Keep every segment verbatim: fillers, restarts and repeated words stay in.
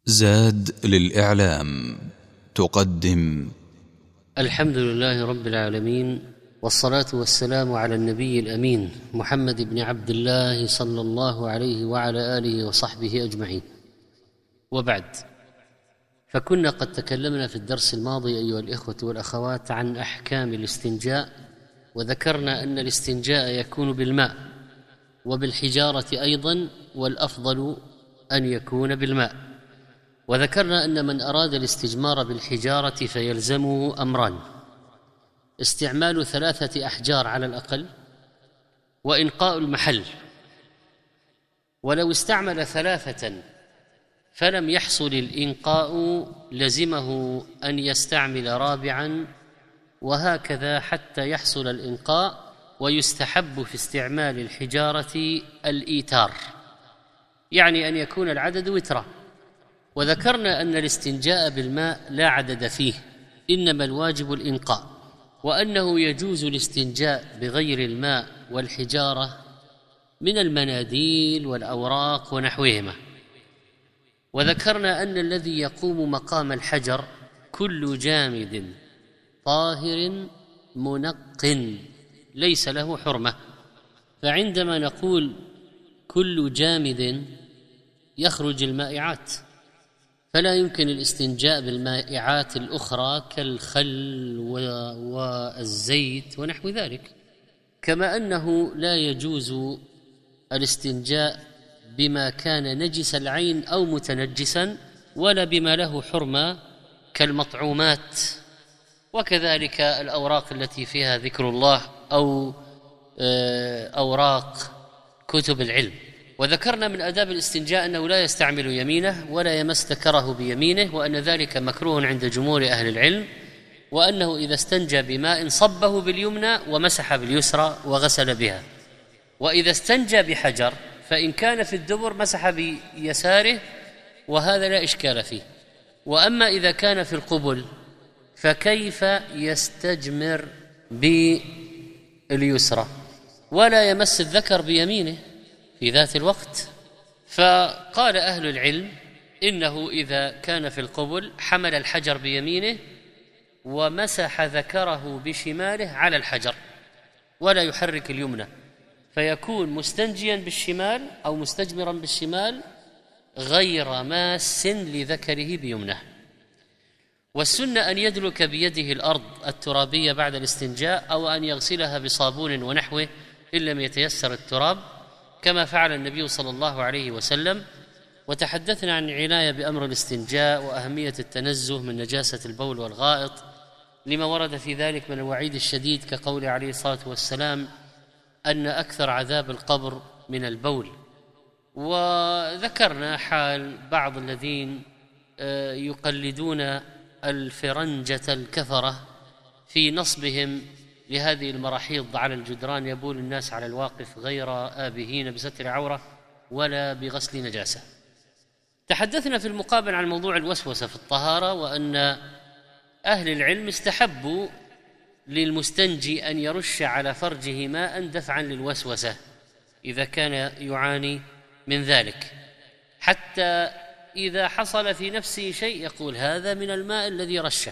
زاد للإعلام تقدم الحمد لله رب العالمين، والصلاة والسلام على النبي الأمين محمد بن عبد الله صلى الله عليه وعلى آله وصحبه أجمعين. وبعد، فكنا قد تكلمنا في الدرس الماضي أيها الإخوة والأخوات عن أحكام الاستنجاء، وذكرنا أن الاستنجاء يكون بالماء وبالحجارة أيضا، والأفضل أن يكون بالماء. وذكرنا أن من أراد الاستجمار بالحجارة فيلزمه أمران: استعمال ثلاثة أحجار على الأقل، وإنقاء المحل. ولو استعمل ثلاثة فلم يحصل الإنقاء لزمه أن يستعمل رابعا، وهكذا حتى يحصل الإنقاء. ويستحب في استعمال الحجارة الإيتار، يعني أن يكون العدد وترا. وذكرنا أن الاستنجاء بالماء لا عدد فيه، إنما الواجب الإنقاء، وأنه يجوز الاستنجاء بغير الماء والحجارة من المناديل والأوراق ونحوهما. وذكرنا أن الذي يقوم مقام الحجر كل جامد طاهر منق ليس له حرمة. فعندما نقول كل جامد يخرج المائعات، فلا يمكن الاستنجاء بالمائعات الأخرى كالخل والزيت ونحو ذلك، كما أنه لا يجوز الاستنجاء بما كان نجس العين أو متنجسا، ولا بما له حرمة كالمطعومات، وكذلك الأوراق التي فيها ذكر الله أو أوراق كتب العلم. وذكرنا من آداب الاستنجاء أنه لا يستعمل يمينه ولا يمس ذكره بيمينه، وأن ذلك مكروه عند جمهور أهل العلم، وأنه إذا استنجى بماء صبه باليمنى ومسح باليسرى وغسل بها. وإذا استنجى بحجر فإن كان في الدبر مسح بيساره، وهذا لا إشكال فيه. وأما إذا كان في القبل فكيف يستجمر باليسرى ولا يمس الذكر بيمينه في ذات الوقت؟ فقال أهل العلم إنه إذا كان في القبل حمل الحجر بيمينه ومسح ذكره بشماله على الحجر ولا يحرك اليمنى، فيكون مستنجيا بالشمال أو مستجمرا بالشمال غير ماس لذكره بيمنه. والسنة أن يدلك بيده الأرض الترابية بعد الاستنجاء، أو أن يغسلها بصابون ونحوه إن لم يتيسر التراب، كما فعل النبي صلى الله عليه وسلم. وتحدثنا عن العناية بأمر الاستنجاء وأهمية التنزه من نجاسة البول والغائط، لما ورد في ذلك من الوعيد الشديد، كقول عليه الصلاة والسلام أن أكثر عذاب القبر من البول. وذكرنا حال بعض الذين يقلدون الفرنجة الكفرة في نصبهم لهذه المراحيض على الجدران، يبول الناس على الواقف غير آبهين بستر عورة ولا بغسل نجاسة. تحدثنا في المقابل عن موضوع الوسوسة في الطهارة، وأن أهل العلم استحبوا للمستنجي أن يرش على فرجه ماء دفعا للوسوسة إذا كان يعاني من ذلك، حتى إذا حصل في نفسه شيء يقول هذا من الماء الذي رشه.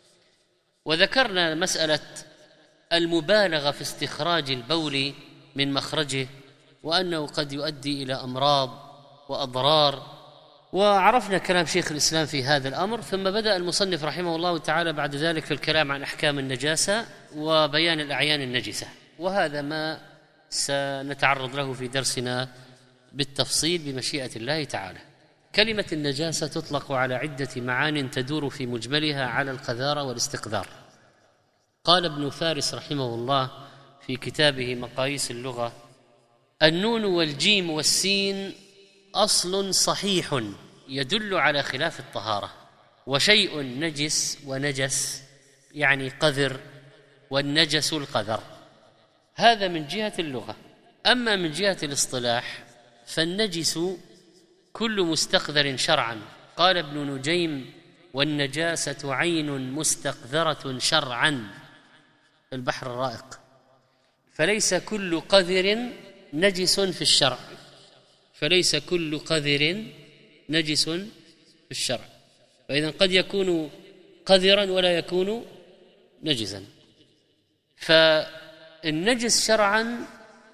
وذكرنا مسألة المبالغة في استخراج البول من مخرجه، وأنه قد يؤدي إلى أمراض وأضرار، وعرفنا كلام شيخ الإسلام في هذا الأمر. ثم بدأ المصنف رحمه الله تعالى بعد ذلك في الكلام عن أحكام النجاسة وبيان الأعيان النجسة، وهذا ما سنتعرض له في درسنا بالتفصيل بمشيئة الله تعالى. كلمة النجاسة تطلق على عدة معان تدور في مجملها على القذارة والاستقذار. قال ابن فارس رحمه الله في كتابه مقاييس اللغة: النون والجيم والسين أصل صحيح يدل على خلاف الطهارة، وشيء نجس ونجس يعني قذر، والنجس القذر. هذا من جهة اللغة. أما من جهة الاصطلاح فالنجس كل مستقذر شرعا. قال ابن نجيم: والنجاسة عين مستقذرة شرعا، البحر الرائق. فليس كل قذر نجس في الشرع، فليس كل قذر نجس في الشرع، فإذا قد يكون قذرا ولا يكون نجسا. فالنجس شرعا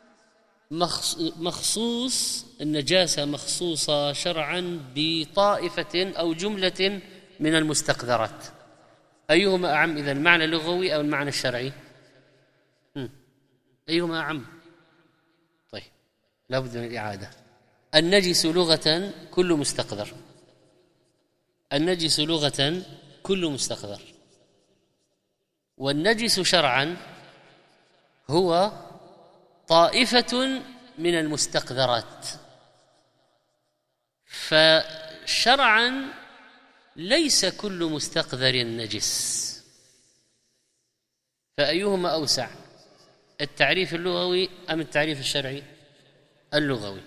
مخصوص، النجاسة مخصوصة شرعا بطائفة أو جملة من المستقذرات. أيهما أعم إذن، المعنى اللغوي أو المعنى الشرعي؟ أيهما أعم؟ طيب لا بد من الإعادة. النجس لغة كل مستقذر، النجس لغة كل مستقذر، والنجس شرعا هو طائفة من المستقذرات. فشرعا ليس كل مستقذر نجس، فأيهما أوسع، التعريف اللغوي أم التعريف الشرعي؟ اللغوي.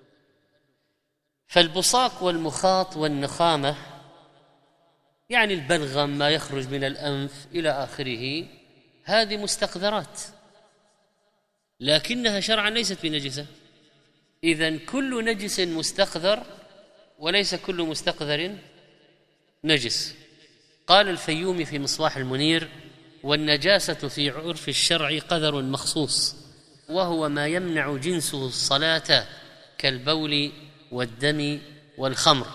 فالبصاق والمخاط والنخامة، يعني البلغم، ما يخرج من الأنف إلى آخره، هذه مستقذرات، لكنها شرعا ليست بنجسة. إذن كل نجس مستقذر وليس كل مستقذر نجس. قال الفيومي في مصباح المنير: والنجاسة في عرف الشرع قذر مخصوص، وهو ما يمنع جنسه الصلاة كالبول والدم والخمر.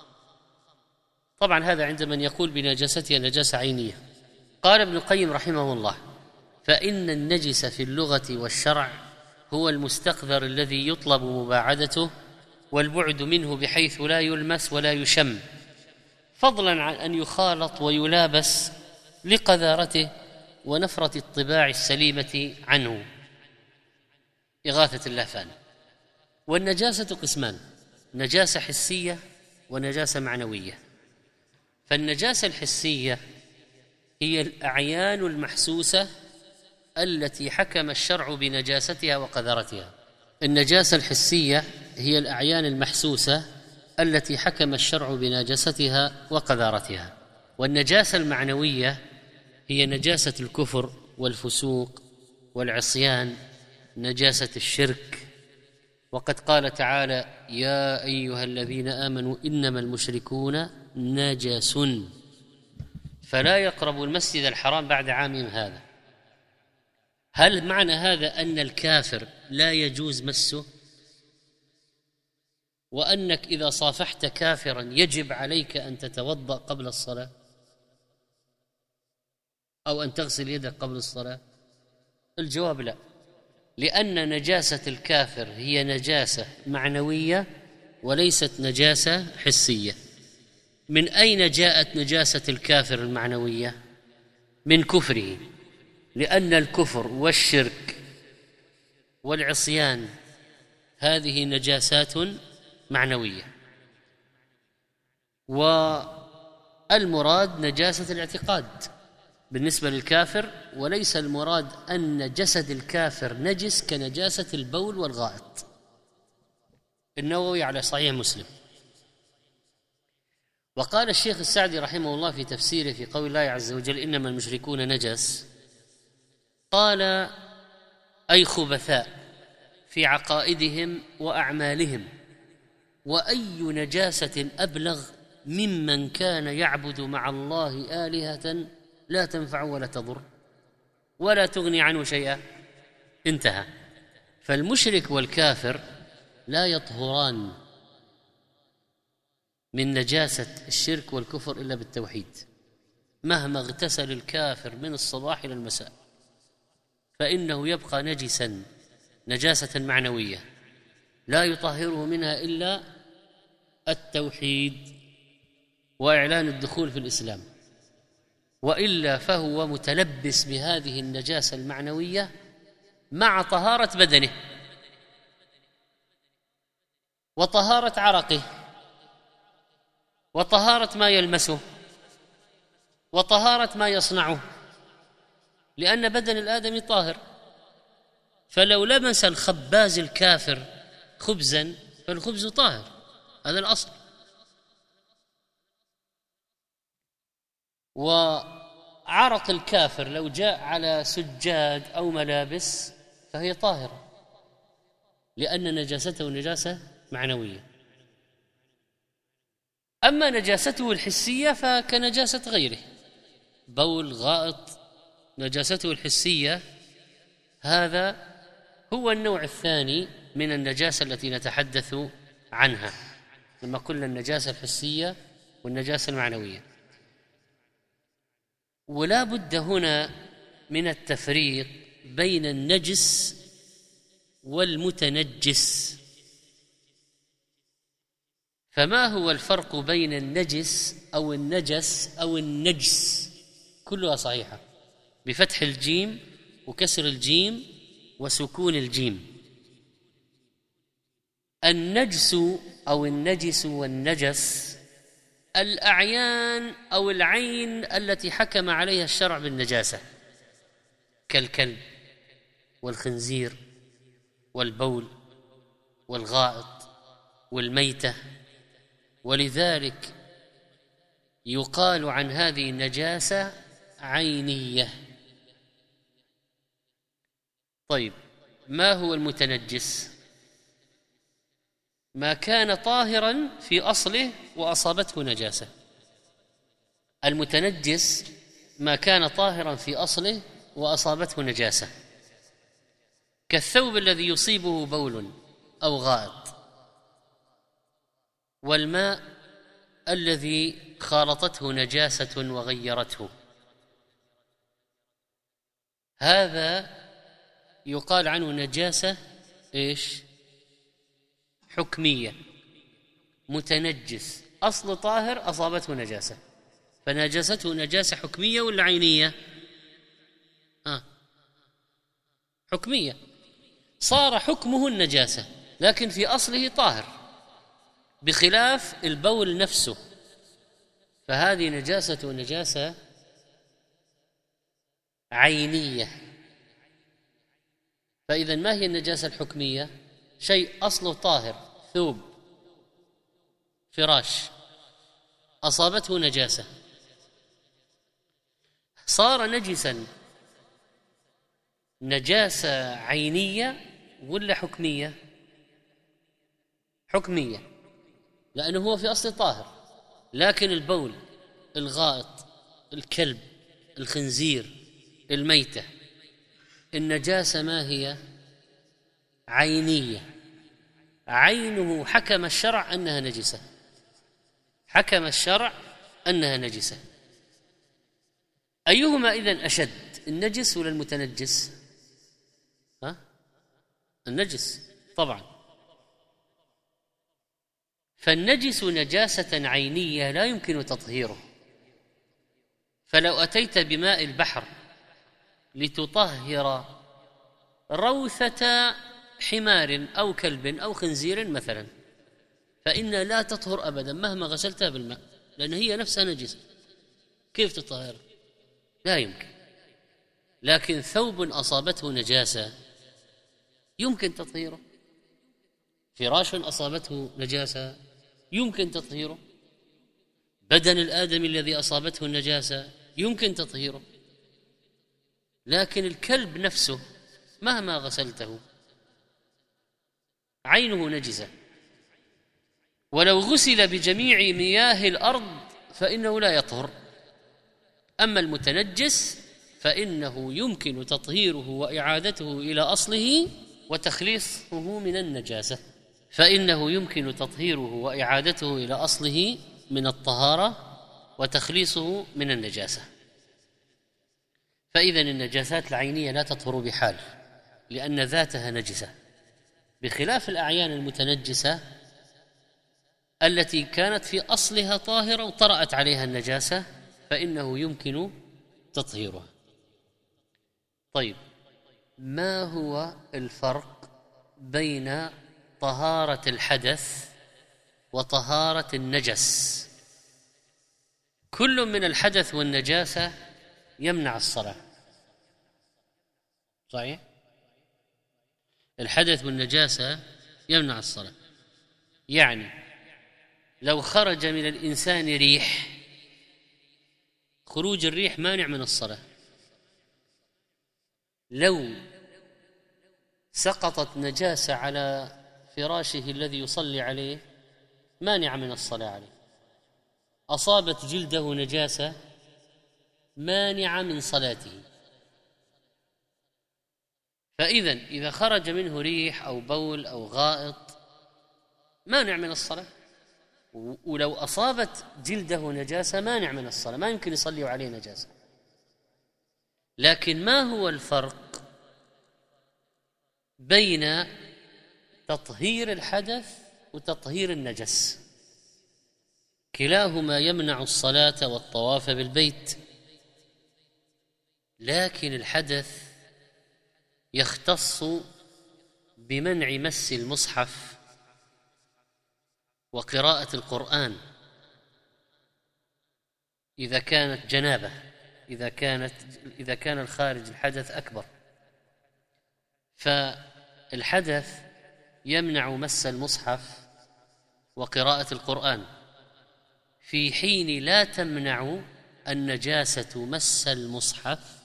طبعا هذا عند من يقول بنجاستها نجاسة عينية. قال ابن القيم رحمه الله: فإن النجس في اللغة والشرع هو المستقذر الذي يطلب مباعدته والبعد منه بحيث لا يلمس ولا يشم، فضلا عن أن يخالط ويلابس لقذارته ونفرة الطباع السليمة عنه. إغاثة اللافان. والنجاسة قسمان: نجاسة حسية ونجاسة معنوية. فالنجاسة الحسية هي الأعيان المحسوسة التي حكم الشرع بنجاستها وقذرتها. النجاسة الحسية هي الأعيان المحسوسة التي حكم الشرع بنجاستها وقذارتها. والنجاسة المعنوية هي نجاسة الكفر والفسوق والعصيان، نجاسة الشرك. وقد قال تعالى: يا أيها الذين آمنوا إنما المشركون نجس فلا يقربوا المسجد الحرام بعد عامهم هذا. هل معنى هذا أن الكافر لا يجوز مسه، وأنك إذا صافحت كافرا يجب عليك أن تتوضأ قبل الصلاة أو أن تغسل يدك قبل الصلاة؟ الجواب لا، لأن نجاسة الكافر هي نجاسة معنوية وليست نجاسة حسية. من أين جاءت نجاسة الكافر المعنوية؟ من كفره، لأن الكفر والشرك والعصيان هذه نجاسات معنوية، والمراد نجاسة الاعتقاد بالنسبة للكافر، وليس المراد أن جسد الكافر نجس كنجاسة البول والغائط. النووي على صحيح مسلم. وقال الشيخ السعدي رحمه الله في تفسيره في قول الله عز وجل: إنما المشركون نجس، قال: أي خبثاء في عقائدهم وأعمالهم، وأي نجاسة أبلغ ممن كان يعبد مع الله آلهة لا تنفع ولا تضر ولا تغني عنه شيئا. انتهى. فالمشرك والكافر لا يطهران من نجاسة الشرك والكفر إلا بالتوحيد، مهما اغتسل الكافر من الصباح إلى المساء فإنه يبقى نجسا نجاسة معنوية لا يطهره منها إلا التوحيد وإعلان الدخول في الإسلام، وإلا فهو متلبس بهذه النجاسة المعنوية مع طهارة بدنه وطهارة عرقه وطهارة ما يلمسه وطهارة ما يصنعه، لأن بدن الآدمي طاهر. فلو لمس الخباز الكافر خبزا فالخبز طاهر، هذا الأصل. وعرق الكافر لو جاء على سجاد أو ملابس فهي طاهرة، لأن نجاسته نجاسة معنوية. أما نجاسته الحسية فكنجاسة غيره، بول، غائط، نجاسته الحسية هذا هو النوع الثاني من النجاسة التي نتحدث عنها لما قلنا النجاسة الحسية والنجاسة المعنوية. ولا بد هنا من التفريق بين النجس والمتنجس. فما هو الفرق بين النجس أو النجس أو النجس؟ كلها صحيحة بفتح الجيم وكسر الجيم وسكون الجيم. النجس أو النجس والنجس الأعيان أو العين التي حكم عليها الشرع بالنجاسة، كالكلب والخنزير والبول والغائط والميتة. ولذلك يقال عن هذه النجاسة عينية. طيب، ما هو المتنجس؟ ما كان طاهرا في أصله وأصابته نجاسة. المتنجس ما كان طاهرا في أصله وأصابته نجاسة، كالثوب الذي يصيبه بول أو غائط، والماء الذي خالطته نجاسة وغيرته. هذا يقال عنه نجاسة إيش؟ حكمية. متنجس أصل طاهر أصابته نجاسة، فنجاسته نجاسة حكمية ولا عينية؟ آه. حكمية، صار حكمه النجاسة لكن في أصله طاهر، بخلاف البول نفسه، فهذه نجاسة نجاسة عينية. فإذا ما هي النجاسة الحكمية؟ شيء أصله طاهر، ثوب، فراش، أصابته نجاسة صار نجسا. نجاسة عينية ولا حكمية؟ حكمية، لأنه هو في أصل طاهر. لكن البول، الغائط، الكلب، الخنزير، الميتة، النجاسة ما هي؟ عينية. عينه حكم الشرع أنها نجسة، حكم الشرع أنها نجسة. أيهما إذن أشد، النجس ولا المتنجس؟ ها؟ النجس طبعا. فالنجس نجاسة عينية لا يمكن تطهيره. فلو أتيت بماء البحر لتطهر روثة حمار أو كلب أو خنزير مثلا، فإن لا تطهر أبدا مهما غسلتها بالماء، لأن هي نفسها نجسة. كيف تطهر؟ لا يمكن. لكن ثوب أصابته نجاسة يمكن تطهيره، فراش أصابته نجاسة يمكن تطهيره، بدن الآدمي الذي أصابته النجاسة يمكن تطهيره. لكن الكلب نفسه مهما غسلته عينه نجسة، ولو غسل بجميع مياه الأرض فإنه لا يطهر. أما المتنجس فإنه يمكن تطهيره وإعادته إلى أصله وتخليصه من النجاسة، فإنه يمكن تطهيره وإعادته إلى أصله من الطهارة وتخليصه من النجاسة. فإذن النجاسات العينية لا تطهر بحال لأن ذاتها نجسة، بخلاف الأعيان المتنجسة التي كانت في أصلها طاهرة وطرأت عليها النجاسة فإنه يمكن تطهيرها. طيب، ما هو الفرق بين طهارة الحدث وطهارة النجس؟ كل من الحدث والنجاسة يمنع الصلاة، صحيح؟ الحدث والنجاسة يمنع الصلاة. يعني لو خرج من الإنسان ريح، خروج الريح مانع من الصلاة. لو سقطت نجاسة على فراشه الذي يصلي عليه مانع من الصلاة عليه. أصابت جلده نجاسة مانعة من صلاته، فإذا إذا خرج منه ريح أو بول أو غائط مانع من الصلاة. ولو أصابت جلده نجاسة مانع من الصلاة، ما يمكن يصلي عليه نجاسة. لكن ما هو الفرق بين تطهير الحدث وتطهير النجس؟ كلاهما يمنع الصلاة والطواف بالبيت، لكن الحدث يختص بمنع مس المصحف وقراءة القرآن إذا كانت جنابة، إذا كانت إذا كان الخارج الحدث أكبر. فالحدث يمنع مس المصحف وقراءة القرآن، في حين لا تمنع النجاسة مس المصحف.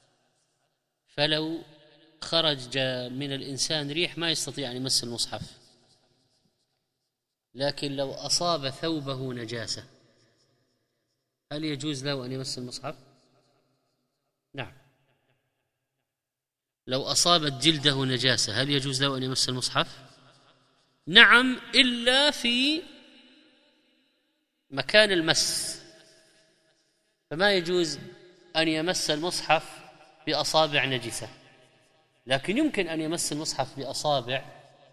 فلو خرج من الإنسان ريح ما يستطيع أن يمس المصحف، لكن لو أصاب ثوبه نجاسة هل يجوز له أن يمس المصحف؟ نعم. لو أصابت جلده نجاسة هل يجوز له أن يمس المصحف؟ نعم، إلا في مكان المس، فما يجوز أن يمس المصحف بأصابع نجسة، لكن يمكن أن يمس المصحف بأصابع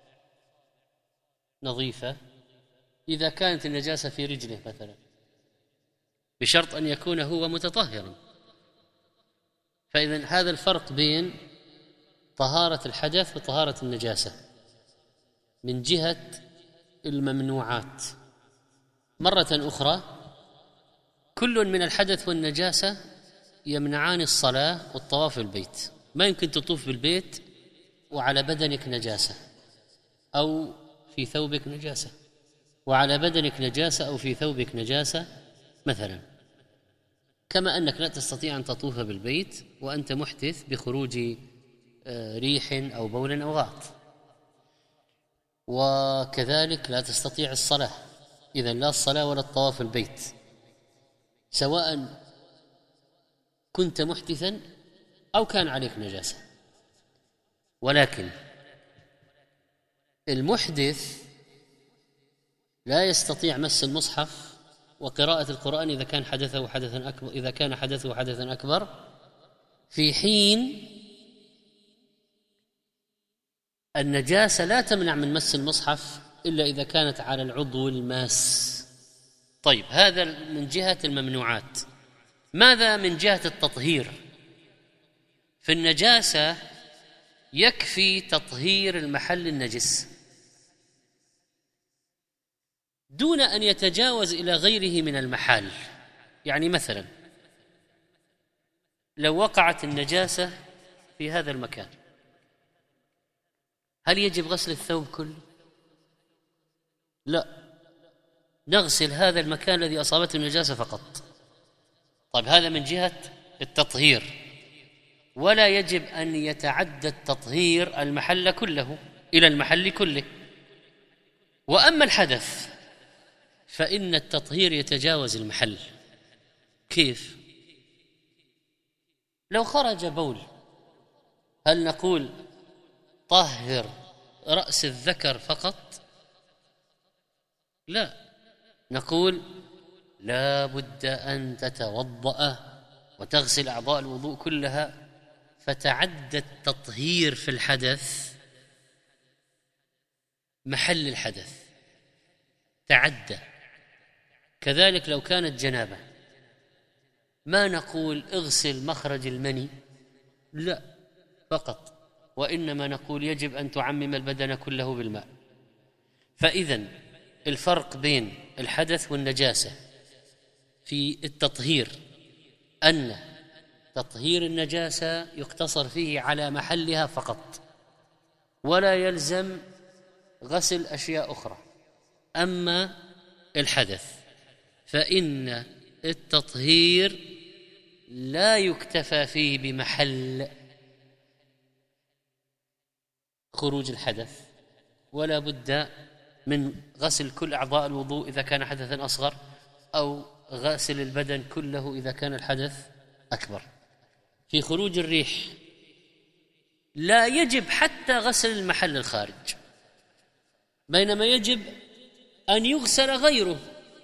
نظيفة إذا كانت النجاسة في رجله مثلا، بشرط أن يكون هو متطهرا. فإذن هذا الفرق بين طهارة الحدث وطهارة النجاسة من جهة الممنوعات. مرة أخرى، كل من الحدث والنجاسة يمنعان الصلاة والطواف بالبيت. ما يمكن تطوف بالبيت وعلى بدنك نجاسة أو في ثوبك نجاسة، وعلى بدنك نجاسة أو في ثوبك نجاسة مثلا، كما أنك لا تستطيع أن تطوف بالبيت وأنت محدث بخروج ريح أو بول أو غائط، وكذلك لا تستطيع الصلاة. إذن لا الصلاة ولا الطواف البيت، سواء كنت محدثا أو كان عليك نجاسة. ولكن المحدث لا يستطيع مس المصحف وقراءة القرآن إذا كان حدثه حدثا أكبر إذا كان حدثه حدثا أكبر في حين النجاسة لا تمنع من مس المصحف إلا إذا كانت على العضو الماس. طيب، هذا من جهة الممنوعات. ماذا من جهة التطهير؟ في النجاسة يكفي تطهير المحل النجس دون أن يتجاوز إلى غيره من المحال. يعني مثلا لو وقعت النجاسة في هذا المكان، هل يجب غسل الثوب كله؟ لا، نغسل هذا المكان الذي أصابته النجاسة فقط. طيب، هذا من جهة التطهير، ولا يجب أن يتعدى التطهير المحل كله إلى المحل كله. وأما الحدث فإن التطهير يتجاوز المحل. كيف؟ لو خرج بول هل نقول طهر رأس الذكر فقط؟ لا، نقول لا بد أن تتوضأ وتغسل أعضاء الوضوء كلها، فتعدى التطهير في الحدث محل الحدث، تعدى. كذلك لو كانت جنابة ما نقول اغسل مخرج المني، لا فقط، وإنما نقول يجب أن تعمم البدن كله بالماء. فإذن الفرق بين الحدث والنجاسة في التطهير أن تطهير النجاسة يقتصر فيه على محلها فقط، ولا يلزم غسل أشياء أخرى. أما الحدث فإن التطهير لا يكتفى فيه بمحل خروج الحدث، ولا بد من غسل كل أعضاء الوضوء إذا كان حدثا أصغر أو غسل البدن كله إذا كان الحدث أكبر. في خروج الريح لا يجب حتى غسل المحل الخارج، بينما يجب أن يغسل غيره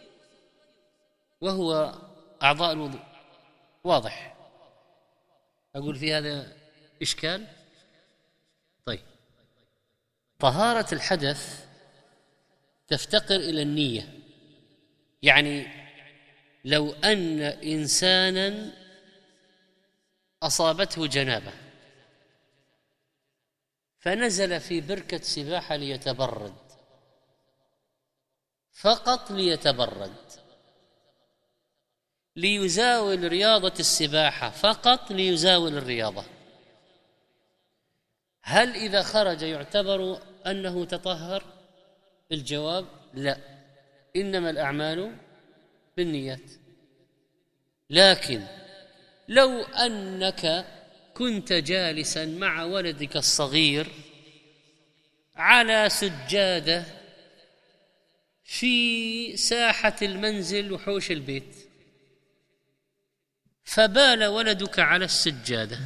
وهو أعضاء الوضوء. واضح؟ أقول في هذا إشكال؟ طيب، طهارة الحدث تفتقر إلى النية. يعني لو أن إنسانا أصابته جنابة فنزل في بركة سباحة ليتبرد، فقط ليتبرد، ليزاول رياضة السباحة، فقط ليزاول الرياضة، هل إذا خرج يعتبر أنه تطهر؟ الجواب لا، إنما الأعمال بالنيات. لكن لو أنك كنت جالسا مع ولدك الصغير على سجادة في ساحة المنزل وحوش البيت، فبال ولدك على السجادة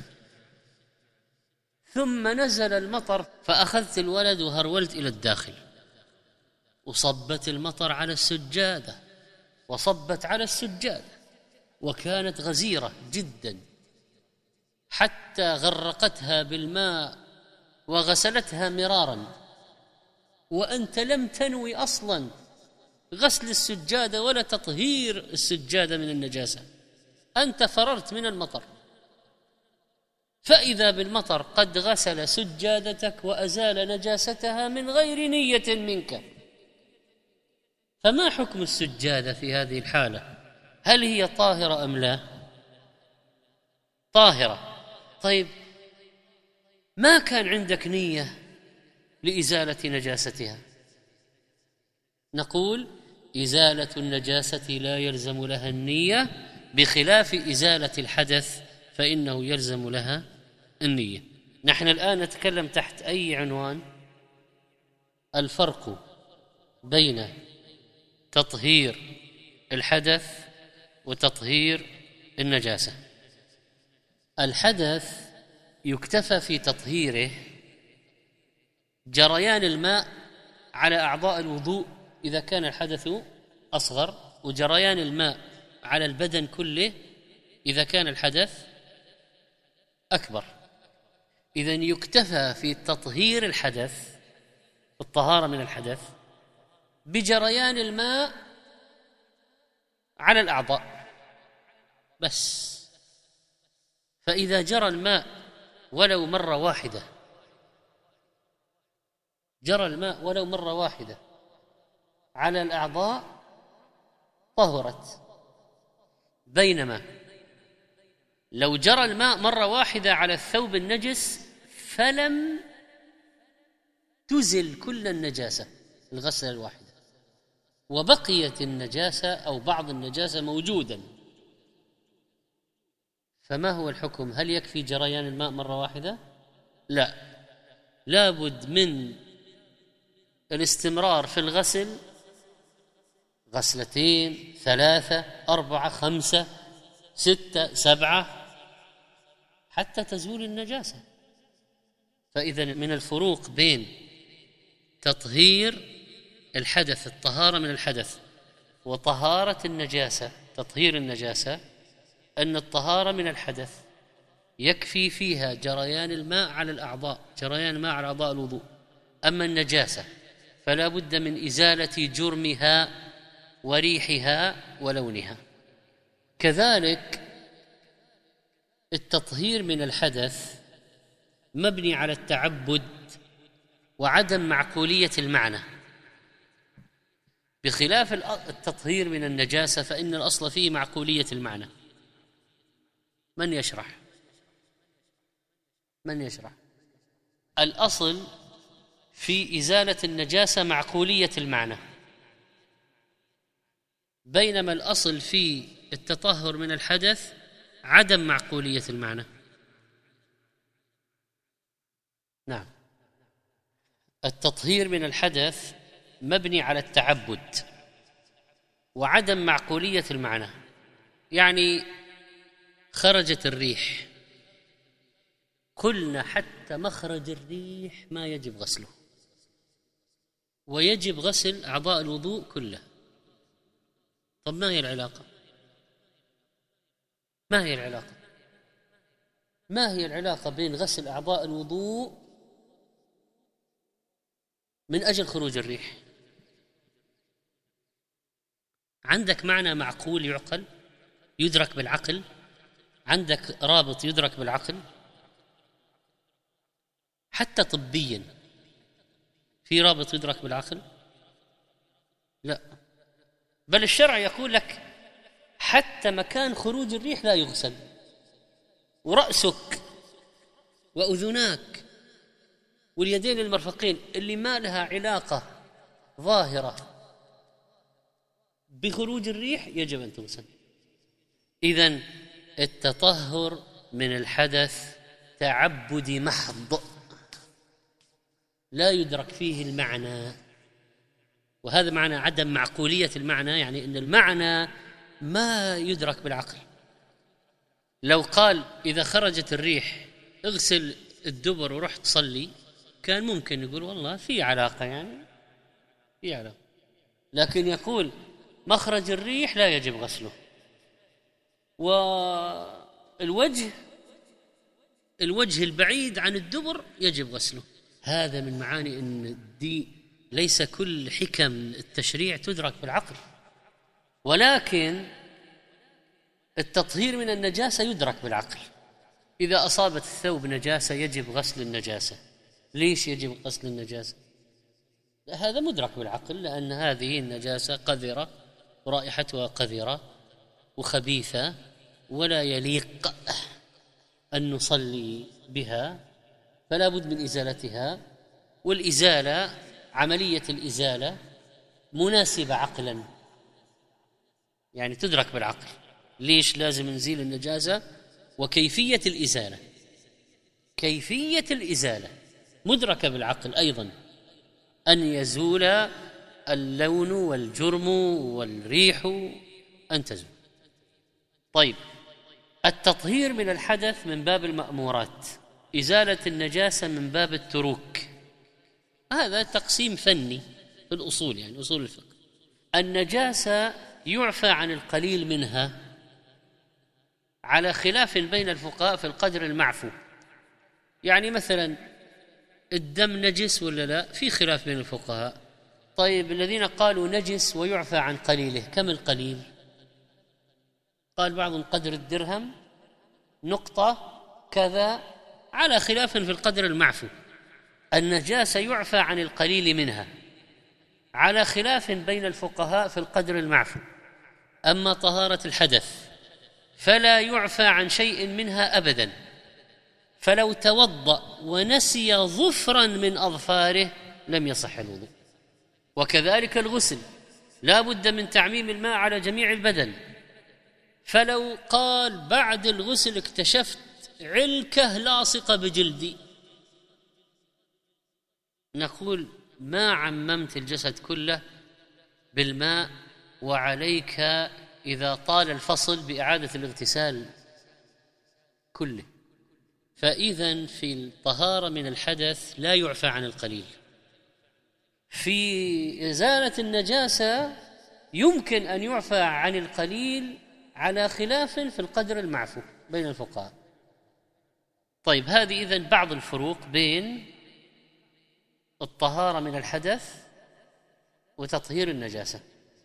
ثم نزل المطر، فأخذت الولد وهرولت إلى الداخل، وصبت المطر على السجادة وصبت على السجادة، وكانت غزيرة جدا حتى غرقتها بالماء وغسلتها مرارا، وأنت لم تنوي أصلا غسل السجادة ولا تطهير السجادة من النجاسة، أنت فررت من المطر، فإذا بالمطر قد غسل سجادتك وأزال نجاستها من غير نية منك. فما حكم السجادة في هذه الحالة؟ هل هي طاهرة أم لا؟ طاهرة. طيب، ما كان عندك نية لإزالة نجاستها، نقول إزالة النجاسة لا يلزم لها النية، بخلاف إزالة الحدث فإنه يلزم لها النية. نحن الآن نتكلم تحت أي عنوان؟ الفرق بين تطهير الحدث وتطهير النجاسة. الحدث يكتفى في تطهيره جريان الماء على أعضاء الوضوء إذا كان الحدث أصغر، وجريان الماء على البدن كله إذا كان الحدث أكبر. إذن يكتفى في تطهير الحدث، الطهارة من الحدث، بجريان الماء على الأعضاء بس. فإذا جرى الماء ولو مرة واحدة، جرى الماء ولو مرة واحدة على الأعضاء طهرت، بينما لو جرى الماء مرة واحدة على الثوب النجس فلم تزل كل النجاسة الغسلة الواحدة، وبقيت النجاسة أو بعض النجاسة موجودا، فما هو الحكم؟ هل يكفي جريان الماء مرة واحدة؟ لا، لابد من الاستمرار في الغسل، غسلتين، ثلاثة، أربعة، خمسة، ستة، سبعة، حتى تزول النجاسة. فإذا من الفروق بين تطهير الحدث، الطهارة من الحدث، وطهارة النجاسة، تطهير النجاسة، أن الطهارة من الحدث يكفي فيها جريان الماء على الأعضاء، جريان الماء على أعضاء الوضوء. أما النجاسة فلا بد من إزالة جرمها وريحها ولونها. كذلك التطهير من الحدث مبني على التعبد وعدم معقولية المعنى، بخلاف التطهير من النجاسة فإن الأصل فيه معقولية المعنى. من يشرح؟ من يشرح؟ الأصل في إزالة النجاسة معقولية المعنى، بينما الأصل في التطهر من الحدث عدم معقولية المعنى. نعم، التطهير من الحدث مبني على التعبد وعدم معقولية المعنى. يعني خرجت الريح، قلنا حتى مخرج الريح ما يجب غسله، ويجب غسل أعضاء الوضوء كله. طب ما هي العلاقة؟ ما هي العلاقة؟ ما هي العلاقة بين غسل أعضاء الوضوء من أجل خروج الريح؟ عندك معنى معقول يعقل يدرك بالعقل؟ عندك رابط يدرك بالعقل؟ حتى طبيا في رابط يدرك بالعقل؟ لا، بل الشرع يقول لك حتى مكان خروج الريح لا يغسل، ورأسك وأذناك واليدين المرفقين اللي ما لها علاقة ظاهرة بخروج الريح يجب أن تغسل. إذن التطهر من الحدث تعبدي محض لا يدرك فيه المعنى، وهذا معنى عدم معقولية المعنى، يعني أن المعنى ما يدرك بالعقل. لو قال إذا خرجت الريح اغسل الدبر ورحت تصلي كان ممكن يقول والله في علاقة، يعني في علاقة، لكن يقول مخرج الريح لا يجب غسله، والوجه الوجه البعيد عن الدبر يجب غسله. هذا من معاني أن دي ليس كل حكم التشريع تدرك بالعقل، ولكن التطهير من النجاسة يدرك بالعقل. إذا أصابت الثوب نجاسة يجب غسل النجاسة. ليش يجب غسل النجاسة؟ هذا مدرك بالعقل، لأن هذه النجاسة قذرة ورائحتها قذرة وخبيثة ولا يليق أن نصلي بها، فلا بد من إزالتها، والإزالة عملية الإزالة مناسبة عقلا، يعني تدرك بالعقل. ليش لازم نزيل النجاسة؟ وكيفية الإزالة كيفية الإزالة مدركة بالعقل أيضا، أن يزول اللون والجرم والريح أن تزول. طيب، التطهير من الحدث من باب المأمورات، إزالة النجاسة من باب التروك. هذا تقسيم فني في الأصول، يعني أصول الفقه. النجاسة يعفى عن القليل منها على خلاف بين الفقهاء في القدر المعفو. يعني مثلا الدم نجس ولا لا؟ في خلاف بين الفقهاء. طيب، الذين قالوا نجس ويعفى عن قليله، كم القليل؟ قال بعضهم قدر الدرهم، نقطة كذا، على خلاف في القدر المعفو. النجاسة يعفى عن القليل منها على خلاف بين الفقهاء في القدر المعفو. أما طهارة الحدث فلا يعفى عن شيء منها أبدا، فلو توضأ ونسي ظفرا من أظفاره لم يصح الوضوء. وكذلك الغسل لا بد من تعميم الماء على جميع البدن، فلو قال بعد الغسل اكتشفت علكة لاصقة بجلدي، نقول ما عممت الجسد كله بالماء، وعليك إذا طال الفصل بإعادة الاغتسال كله. فإذن في الطهارة من الحدث لا يعفى عن القليل. في إزالة النجاسة يمكن أن يعفى عن القليل على خلاف في القدر المعفو بين الفقهاء. طيب، هذه إذن بعض الفروق بين الطهارة من الحدث وتطهير النجاسة،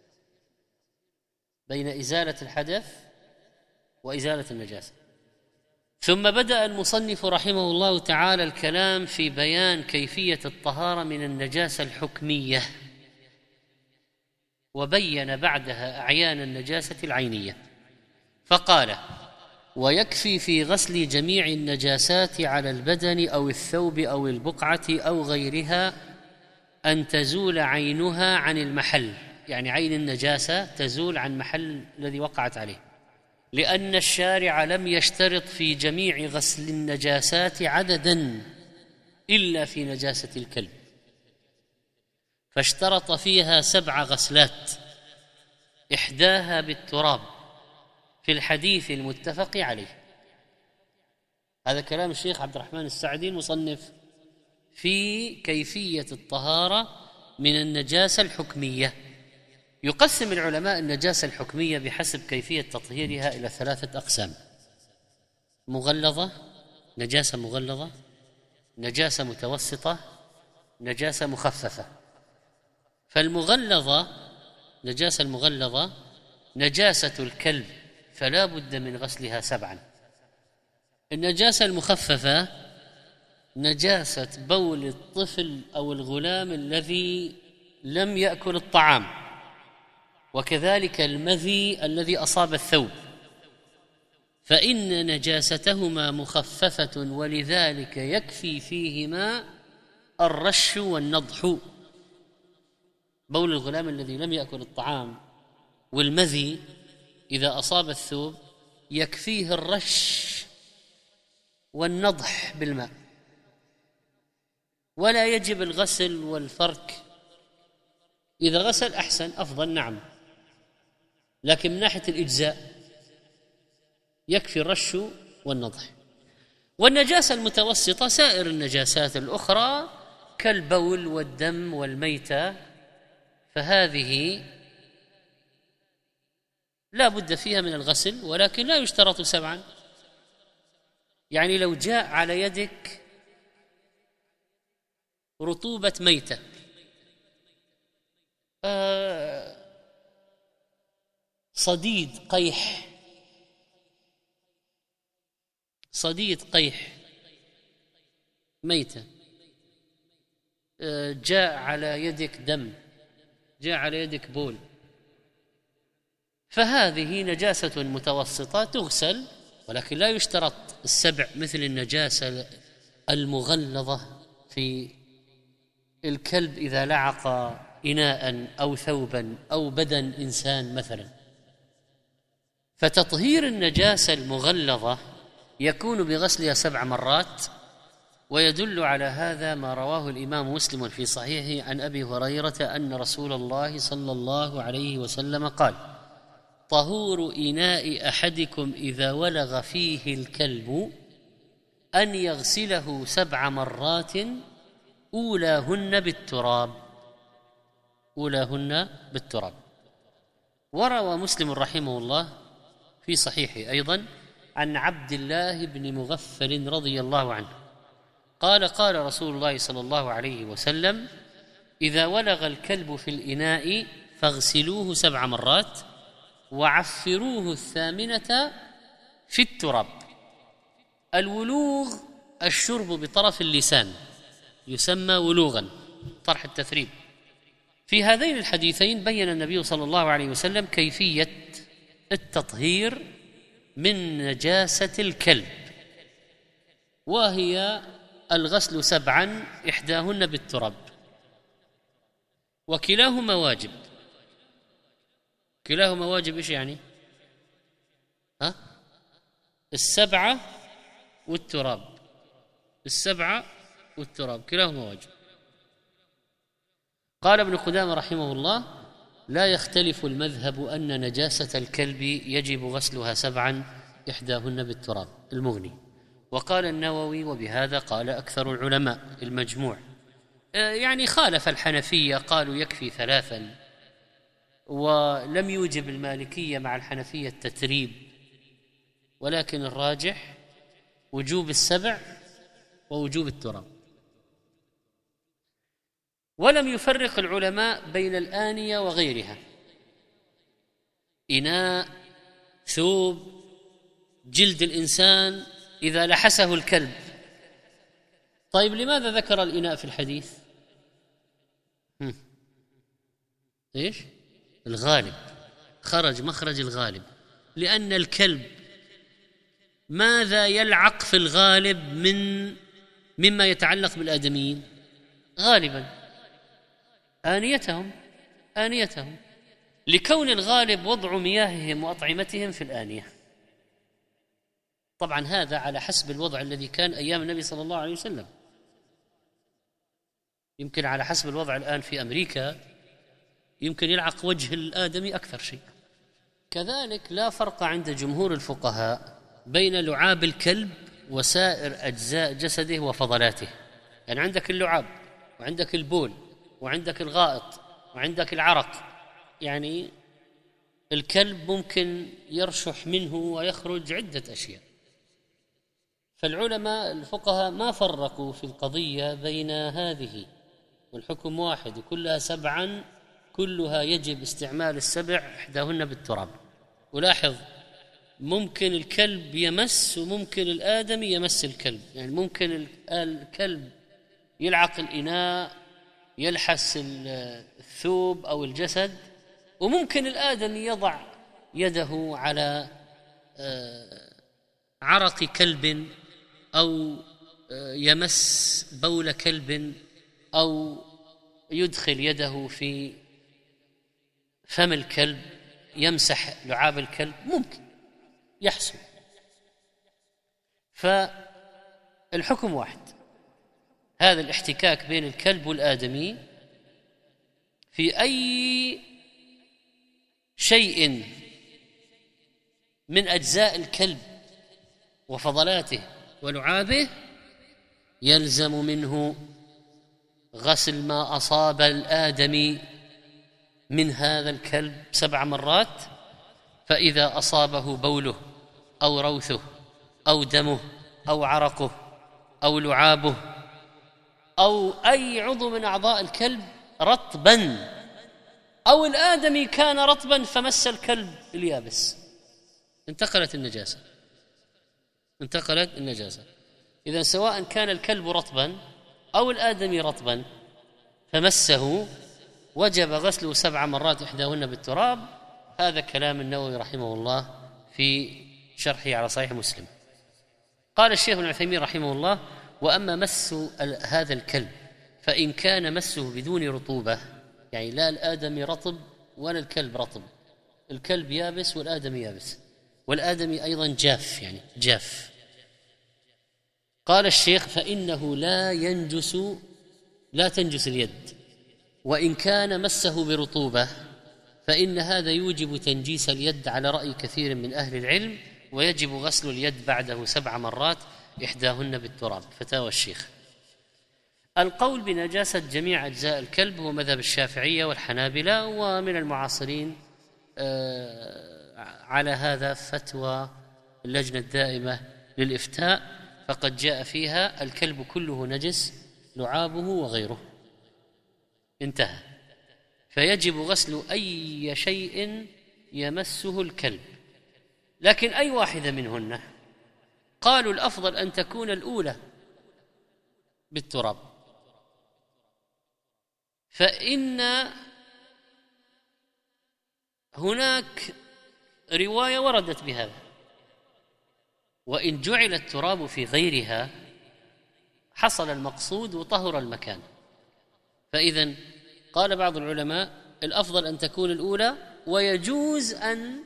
بين إزالة الحدث وإزالة النجاسة. ثم بدأ المصنف رحمه الله تعالى الكلام في بيان كيفية الطهارة من النجاسة الحكمية، وبين بعدها أعيان النجاسة العينية، فقال: ويكفي في غسل جميع النجاسات على البدن أو الثوب أو البقعة أو غيرها أن تزول عينها عن المحل، يعني عين النجاسة تزول عن محل الذي وقعت عليه، لأن الشارع لم يشترط في جميع غسل النجاسات عددا إلا في نجاسة الكلب، فاشترط فيها سبع غسلات، إحداها بالتراب في الحديث المتفق عليه. هذا كلام الشيخ عبد الرحمن السعدي المصنف في كيفية الطهارة من النجاسة الحكمية. يقسم العلماء النجاسة الحكمية بحسب كيفية تطهيرها إلى ثلاثة أقسام: مغلظة، نجاسة مغلظة، نجاسة متوسطة، نجاسة مخففة. فالمغلظة، نجاسة المغلظة نجاسة الكلب فلا بد من غسلها سبعا. النجاسة المخففة نجاسة بول الطفل أو الغلام الذي لم يأكل الطعام، وكذلك المذي الذي أصاب الثوب، فإن نجاستهما مخففة ولذلك يكفي فيهما الرش والنضح. بول الغلام الذي لم يأكل الطعام والمذي إذا أصاب الثوب يكفيه الرش والنضح بالماء، ولا يجب الغسل والفرك. إذا غسل أحسن أفضل، نعم، لكن من ناحية الإجزاء يكفي الرش والنضح. والنجاسة المتوسطة سائر النجاسات الأخرى كالبول والدم والميتة، فهذه لا بد فيها من الغسل، ولكن لا يشترط سبعا. يعني لو جاء على يدك رطوبة ميتة، آه صديد قيح، صديد قيح ميتة، آه جاء على يدك دم، جاء على يدك بول، فهذه نجاسة متوسطة تغسل، ولكن لا يشترط السبع مثل النجاسة المغلظة في الكلب إذا لعق إناء أو ثوبا أو بدن إنسان مثلا. فتطهير النجاسة المغلظة يكون بغسلها سبع مرات، ويدل على هذا ما رواه الإمام مسلم في صحيحه عن أبي هريرة أن رسول الله صلى الله عليه وسلم قال: طهور إناء أحدكم إذا ولغ فيه الكلب أن يغسله سبع مرات أولاهن بالتراب، أولاهن بالتراب. وروى مسلم رحمه الله في صحيحه أيضا عن عبد الله بن مغفل رضي الله عنه قال: قال رسول الله صلى الله عليه وسلم: إذا ولغ الكلب في الإناء فاغسلوه سبع مرات وعفروه الثامنة في التراب. الولوغ الشرب بطرف اللسان يسمى ولوغا، طرح التثريب. في هذين الحديثين بين النبي صلى الله عليه وسلم كيفية التطهير من نجاسة الكلب، وهي الغسل سبعا إحداهن بالتراب، وكلاهما واجب. كلاهما واجب إيش يعني؟ ها؟ السبعة والتراب، السبعة والتراب كلاهما واجب. قال ابن قدامة رحمه الله: لا يختلف المذهب أن نجاسة الكلب يجب غسلها سبعا إحداهن بالتراب، المغني. وقال النووي: وبهذا قال أكثر العلماء، المجموع. يعني خالف الحنفية، قالوا يكفي ثلاثا، ولم يوجب المالكية مع الحنفية التتريب، ولكن الراجح وجوب السبع ووجوب التراب. ولم يفرق العلماء بين الآنية وغيرها، إناء، ثوب، جلد الإنسان إذا لحسه الكلب. طيب لماذا ذكر الإناء في الحديث؟ هم. إيش؟ الغالب، خرج مخرج الغالب، لأن الكلب ماذا يلعق في الغالب من مما يتعلق بالآدميين؟ غالبا آنيتهم آنيتهم لكون الغالب وضع مياههم وأطعمتهم في الآنية. طبعا هذا على حسب الوضع الذي كان أيام النبي صلى الله عليه وسلم. يمكن على حسب الوضع الآن في أمريكا يمكن يلعق وجه الآدمي أكثر شيء، كذلك لا فرق عند جمهور الفقهاء بين لعاب الكلب وسائر أجزاء جسده وفضلاته. يعني عندك اللعاب وعندك البول وعندك الغائط وعندك العرق، يعني الكلب ممكن يرشح منه ويخرج عدة أشياء. فالعلماء الفقهاء ما فرقوا في القضية بين هذه، والحكم واحد وكلها سبعا، كلها يجب استعمال السبع إحداهن بالتراب. ولاحظ ممكن الكلب يمس وممكن الآدمي يمس الكلب، يعني ممكن الكلب يلعق الإناء، يلحس الثوب أو الجسد، وممكن الآدمي يضع يده على عرق كلب أو يمس بول كلب أو يدخل يده في فم الكلب يمسح لعاب الكلب، ممكن يحصل. فالحكم واحد، هذا الاحتكاك بين الكلب والآدمي في أي شيء من أجزاء الكلب وفضلاته ولعابه يلزم منه غسل ما أصاب الآدمي من هذا الكلب سبع مرات. فإذا أصابه بوله أو روثه أو دمه أو عرقه أو لعابه أو أي عضو من أعضاء الكلب رطبا، أو الآدمي كان رطبا فمس الكلب اليابس، انتقلت النجاسة انتقلت النجاسة إذن سواء كان الكلب رطبا أو الآدمي رطبا فمسه وجب غسله سبع مرات إحداهن بالتراب. هذا كلام النووي رحمه الله في شرحه على صحيح مسلم. قال الشيخ ابن عثيمين رحمه الله: وأما مس هذا الكلب فإن كان مسه بدون رطوبة، يعني لا الآدمي رطب ولا الكلب رطب، الكلب يابس والآدمي يابس، والآدمي أيضا جاف، يعني جاف. قال الشيخ: فإنه لا ينجس لا تنجس اليد، وإن كان مسه برطوبة فإن هذا يوجب تنجيس اليد على رأي كثير من أهل العلم، ويجب غسل اليد بعده سبع مرات إحداهن بالتراب. فتاوى الشيخ. القول بنجاسة جميع أجزاء الكلب هو مذهب الشافعية والحنابلة، ومن المعاصرين على هذا فتوى اللجنة الدائمة للإفتاء، فقد جاء فيها الكلب كله نجس لعابه وغيره، انتهى. فيجب غسل أي شيء يمسه الكلب، لكن أي واحدة منهن؟ قالوا الأفضل أن تكون الأولى بالتراب، فإن هناك رواية وردت بهذا، وإن جعل التراب في غيرها حصل المقصود وطهر المكان. فإذن قال بعض العلماء الأفضل أن تكون الأولى، ويجوز أن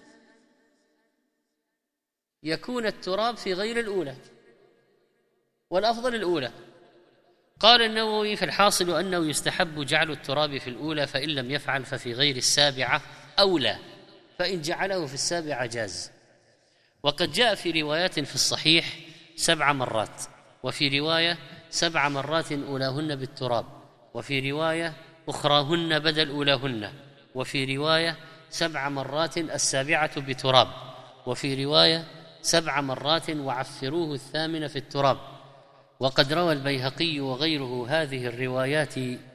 يكون التراب في غير الأولى، والأفضل الأولى. قال النووي: في الحاصل أنه يستحب جعل التراب في الأولى، فإن لم يفعل ففي غير السابعة أولى، فإن جعله في السابعة جاز. وقد جاء في روايات في الصحيح سبع مرات، وفي رواية سبع مرات أولاهن بالتراب، وفي رواية أخراهن بدل أولاهن، وفي رواية سبع مرات السابعة بتراب، وفي رواية سبع مرات وعفروه الثامنة في التراب. وقد روى البيهقي وغيره هذه الروايات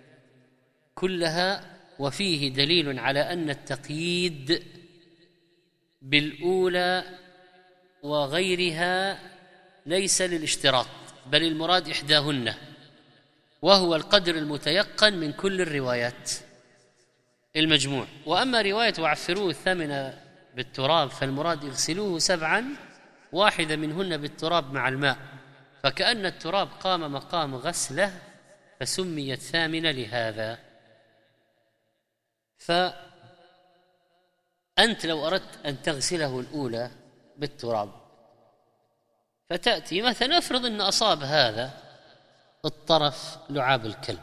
كلها، وفيه دليل على أن التقييد بالأولى وغيرها ليس للاشتراط، بل المراد إحداهن، وهو القدر المتيقن من كل الروايات المجموع. وأما رواية وعفروه الثامنة بالتراب فالمراد اغسلوه سبعا، واحدة منهن بالتراب مع الماء، فكأن التراب قام مقام غسله فسميت ثامنة لهذا. فأنت لو أردت أن تغسله الأولى بالتراب، فتأتي مثلا افرض أن أصاب هذا الطرف لعاب الكلب،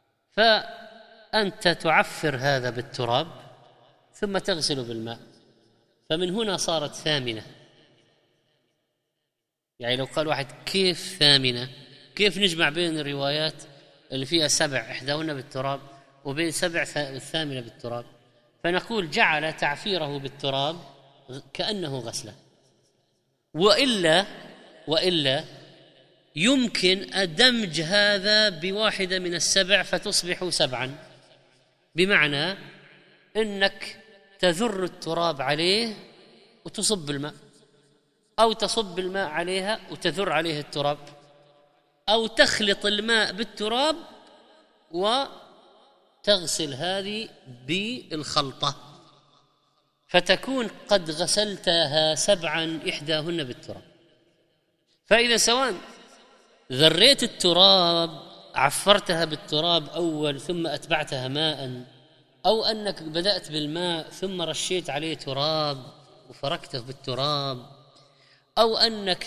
فأنت تعفر هذا بالتراب ثم تغسله بالماء، فمن هنا صارت ثامنة. يعني لو قال واحد كيف ثامنة؟ كيف نجمع بين الروايات اللي فيها سبع إحداهن بالتراب وبين سبع الثامنة بالتراب؟ فنقول جعل تعفيره بالتراب كأنه غسله، وإلا وإلا يمكن أدمج هذا بواحدة من السبع فتصبح سبعا، بمعنى أنك تذر التراب عليه وتصب الماء، أو تصب الماء عليها وتذر عليه التراب، أو تخلط الماء بالتراب وتغسل هذه بالخلطة، فتكون قد غسلتها سبعا إحداهن بالتراب. فإذا سواء ذريت التراب عفرتها بالتراب أول ثم أتبعتها ماء، أو أنك بدأت بالماء ثم رشيت عليه تراب وفركته بالتراب، أو أنك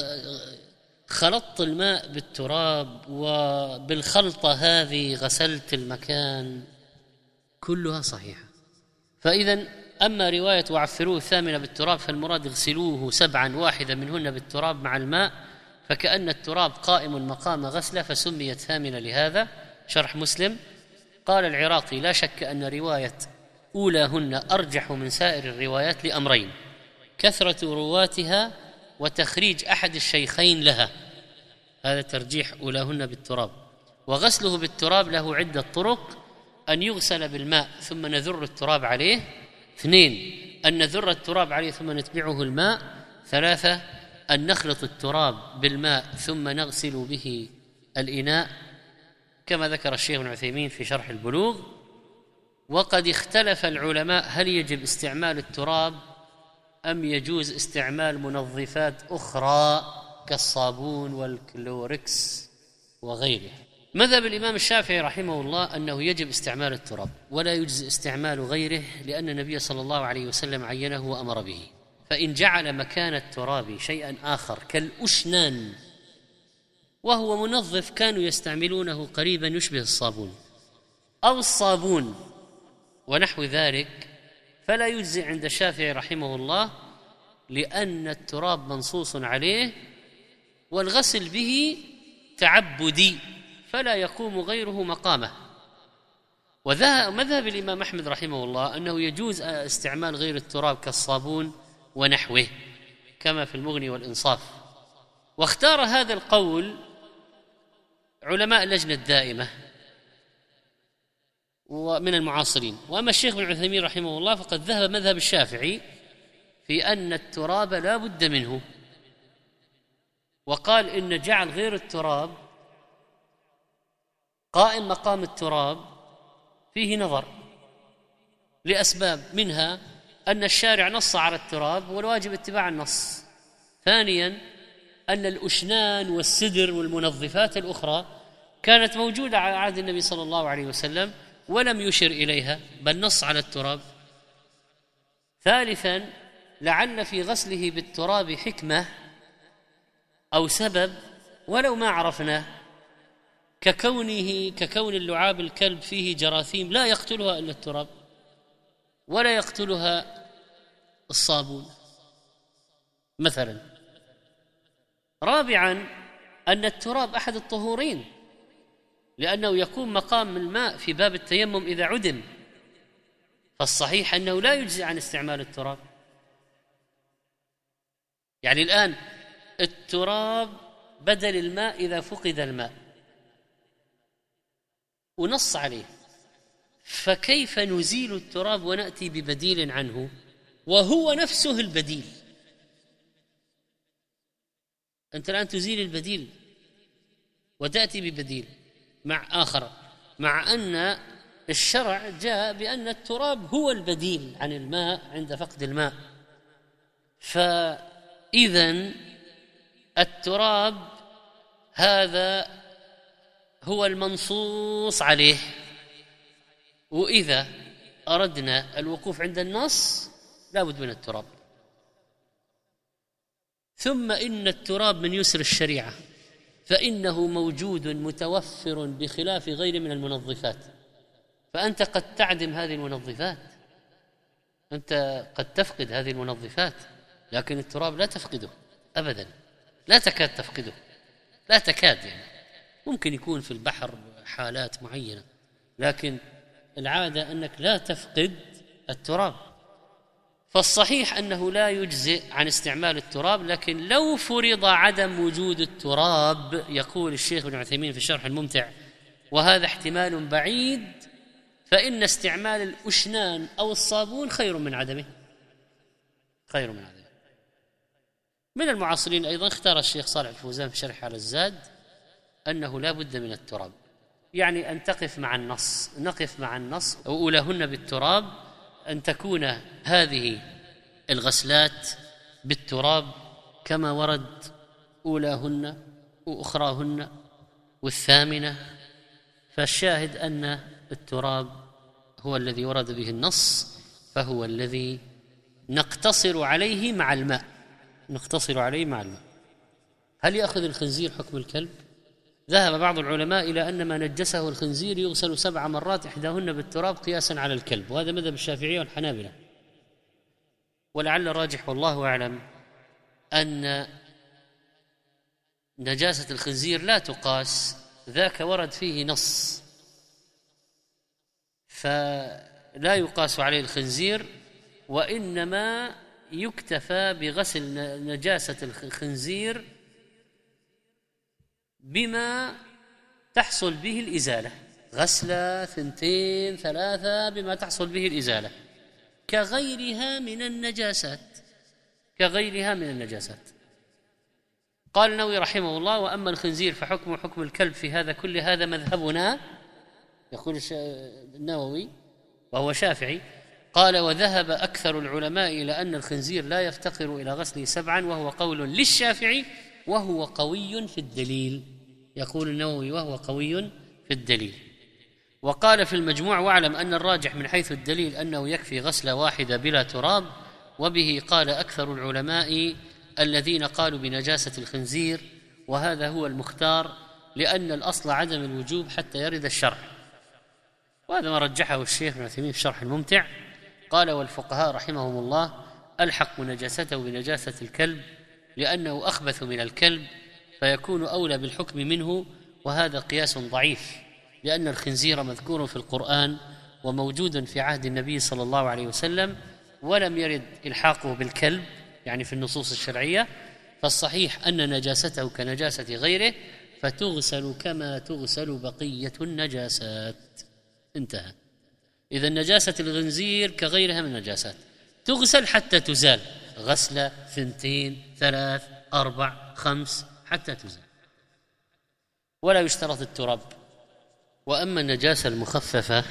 خلطت الماء بالتراب وبالخلطة هذه غسلت المكان، كلها صحيحة. فإذا أما رواية وعفروه الثامنة بالتراب فالمراد اغسلوه سبعا واحدة منهن بالتراب مع الماء، فكأن التراب قائم مقام غسله فسميت ثامنة لهذا. شرح مسلم. قال العراقي: لا شك أن رواية أولاهن أرجح من سائر الروايات لأمرين: كثرة رواتها وتخريج أحد الشيخين لها، هذا ترجيح أولاهن بالتراب. وغسله بالتراب له عدة طرق: أن يغسل بالماء ثم نذر التراب عليه، اثنين أن نذر التراب عليه ثم نتبعه الماء، ثلاثة أن نخلط التراب بالماء ثم نغسل به الإناء، كما ذكر الشيخ ابن عثيمين في شرح البلوغ. وقد اختلف العلماء هل يجب استعمال التراب أم يجوز استعمال منظفات أخرى كالصابون والكلوركس وغيره. مذهب الإمام الشافعي رحمه الله أنه يجب استعمال التراب ولا يجوز استعمال غيره، لأن النبي صلى الله عليه وسلم عينه وأمر به. فإن جعل مكان التراب شيئا آخر كالأشنان وهو منظف كانوا يستعملونه قريبا يشبه الصابون أو الصابون ونحو ذلك، فلا يجزي عند الشافعي رحمه الله، لأن التراب منصوص عليه والغسل به تعبدي فلا يقوم غيره مقامه. ومذهب الإمام أحمد رحمه الله أنه يجوز استعمال غير التراب كالصابون ونحوه كما في المغني والإنصاف. واختار هذا القول علماء اللجنة الدائمة ومن المعاصرين. وأما الشيخ ابن عثيمين رحمه الله فقد ذهب مذهب الشافعي في أن التراب لا بد منه، وقال إن جعل غير التراب قائم مقام التراب فيه نظر لأسباب، منها أن الشارع نص على التراب والواجب اتباع النص، ثانيا أن الأشنان والسدر والمنظفات الأخرى كانت موجودة على عهد النبي صلى الله عليه وسلم ولم يشر إليها بل نص على التراب، ثالثا لعل في غسله بالتراب حكمة أو سبب ولو ما عرفناه، ككونه ككون اللعاب الكلب فيه جراثيم لا يقتلها إلا التراب ولا يقتلها الصابون مثلا. رابعا أن التراب أحد الطهورين لأنه يقوم مقام الماء في باب التيمم إذا عدم، فالصحيح أنه لا يجزي عن استعمال التراب. يعني الآن التراب بدل الماء إذا فقد الماء ونص عليه، فكيف نزيل التراب ونأتي ببديل عنه وهو نفسه البديل؟ أنت الآن تزيل البديل وتأتي ببديل مع آخر، مع أن الشرع جاء بأن التراب هو البديل عن الماء عند فقد الماء. فإذن التراب هذا هو المنصوص عليه، وإذا أردنا الوقوف عند النص لا بد من التراب. ثم إن التراب من يسر الشريعة، فإنه موجود متوفر بخلاف غير من المنظفات، فأنت قد تعدم هذه المنظفات أنت قد تفقد هذه المنظفات، لكن التراب لا تفقده أبدا، لا تكاد تفقده، لا تكاد يعني. ممكن يكون في البحر حالات معينة، لكن العادة أنك لا تفقد التراب. فالصحيح أنه لا يجزئ عن استعمال التراب، لكن لو فرض عدم وجود التراب، يقول الشيخ ابن عثيمين في الشرح الممتع: وهذا احتمال بعيد، فإن استعمال الأشنان أو الصابون خير من عدمه، خير من عدمه. من المعاصرين أيضا اختار الشيخ صالح الفوزان في شرح على الزاد أنه لا بد من التراب، يعني أن تقف مع النص، نقف مع النص. وأولاهن بالتراب أن تكون هذه الغسلات بالتراب كما ورد أولاهن وأخراهن والثامنة. فالشاهد أن التراب هو الذي ورد به النص، فهو الذي نقتصر عليه مع الماء، نقتصر عليه مع الماء. هل يأخذ الخنزير حكم الكلب؟ ذهب بعض العلماء إلى أن ما نجسه الخنزير يغسل سبع مرات إحداهن بالتراب قياسا على الكلب، وهذا مذهب الشافعية والحنابلة. ولعل الراجح والله أعلم أن نجاسة الخنزير لا تقاس، ذاك ورد فيه نص، فلا يقاس عليه الخنزير، وإنما يكتفى بغسل نجاسة الخنزير بما تحصل به الإزالة، غسلة ثنتين ثلاثة بما تحصل به الإزالة، كغيرها من النجاسات، كغيرها من النجاسات. قال النووي رحمه الله: وأما الخنزير فحكم حكم الكلب في هذا كل هذا مذهبنا. يقول النووي وهو شافعي، قال: وذهب أكثر العلماء إلى أن الخنزير لا يفتقر إلى غسله سبعا، وهو قول للشافعي وهو قوي في الدليل. يقول النووي: وهو قوي في الدليل. وقال في المجموع: واعلم أن الراجح من حيث الدليل أنه يكفي غسلة واحدة بلا تراب، وبه قال أكثر العلماء الذين قالوا بنجاسة الخنزير، وهذا هو المختار، لأن الأصل عدم الوجوب حتى يرد الشرع. وهذا ما رجحه الشيخ ابن عثيمين في الشرح الممتع. قال: والفقهاء رحمهم الله ألحقوا نجاسته بنجاسة الكلب، لأنه أخبث من الكلب فيكون أولى بالحكم منه، وهذا قياس ضعيف، لأن الخنزير مذكور في القرآن وموجود في عهد النبي صلى الله عليه وسلم، ولم يرد إلحاقه بالكلب يعني في النصوص الشرعية. فالصحيح أن نجاسته كنجاسة غيره، فتغسل كما تغسل بقية النجاسات. انتهى. إذا نجاسة الخنزير كغيرها من النجاسات تغسل حتى تزال، غسلة ثنتين ثلاث أربع خمس حتى تزال، ولا يشترط التراب. وأما النجاسة المخففة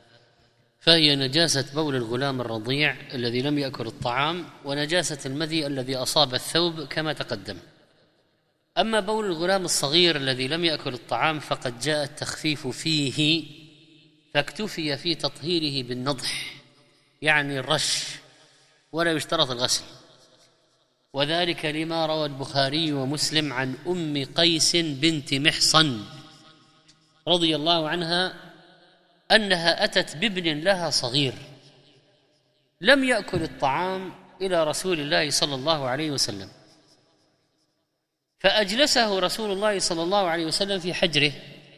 فهي نجاسة بول الغلام الرضيع الذي لم يأكل الطعام، ونجاسة المذي الذي أصاب الثوب كما تقدم. أما بول الغلام الصغير الذي لم يأكل الطعام فقد جاء التخفيف فيه، فاكتفي في تطهيره بالنضح يعني الرش، ولا يشترط الغسل، وذلك لما روى البخاري ومسلم عن أم قيس بنت محصن رضي الله عنها أنها أتت بابن لها صغير لم يأكل الطعام إلى رسول الله صلى الله عليه وسلم، فأجلسه رسول الله صلى الله عليه وسلم في حجره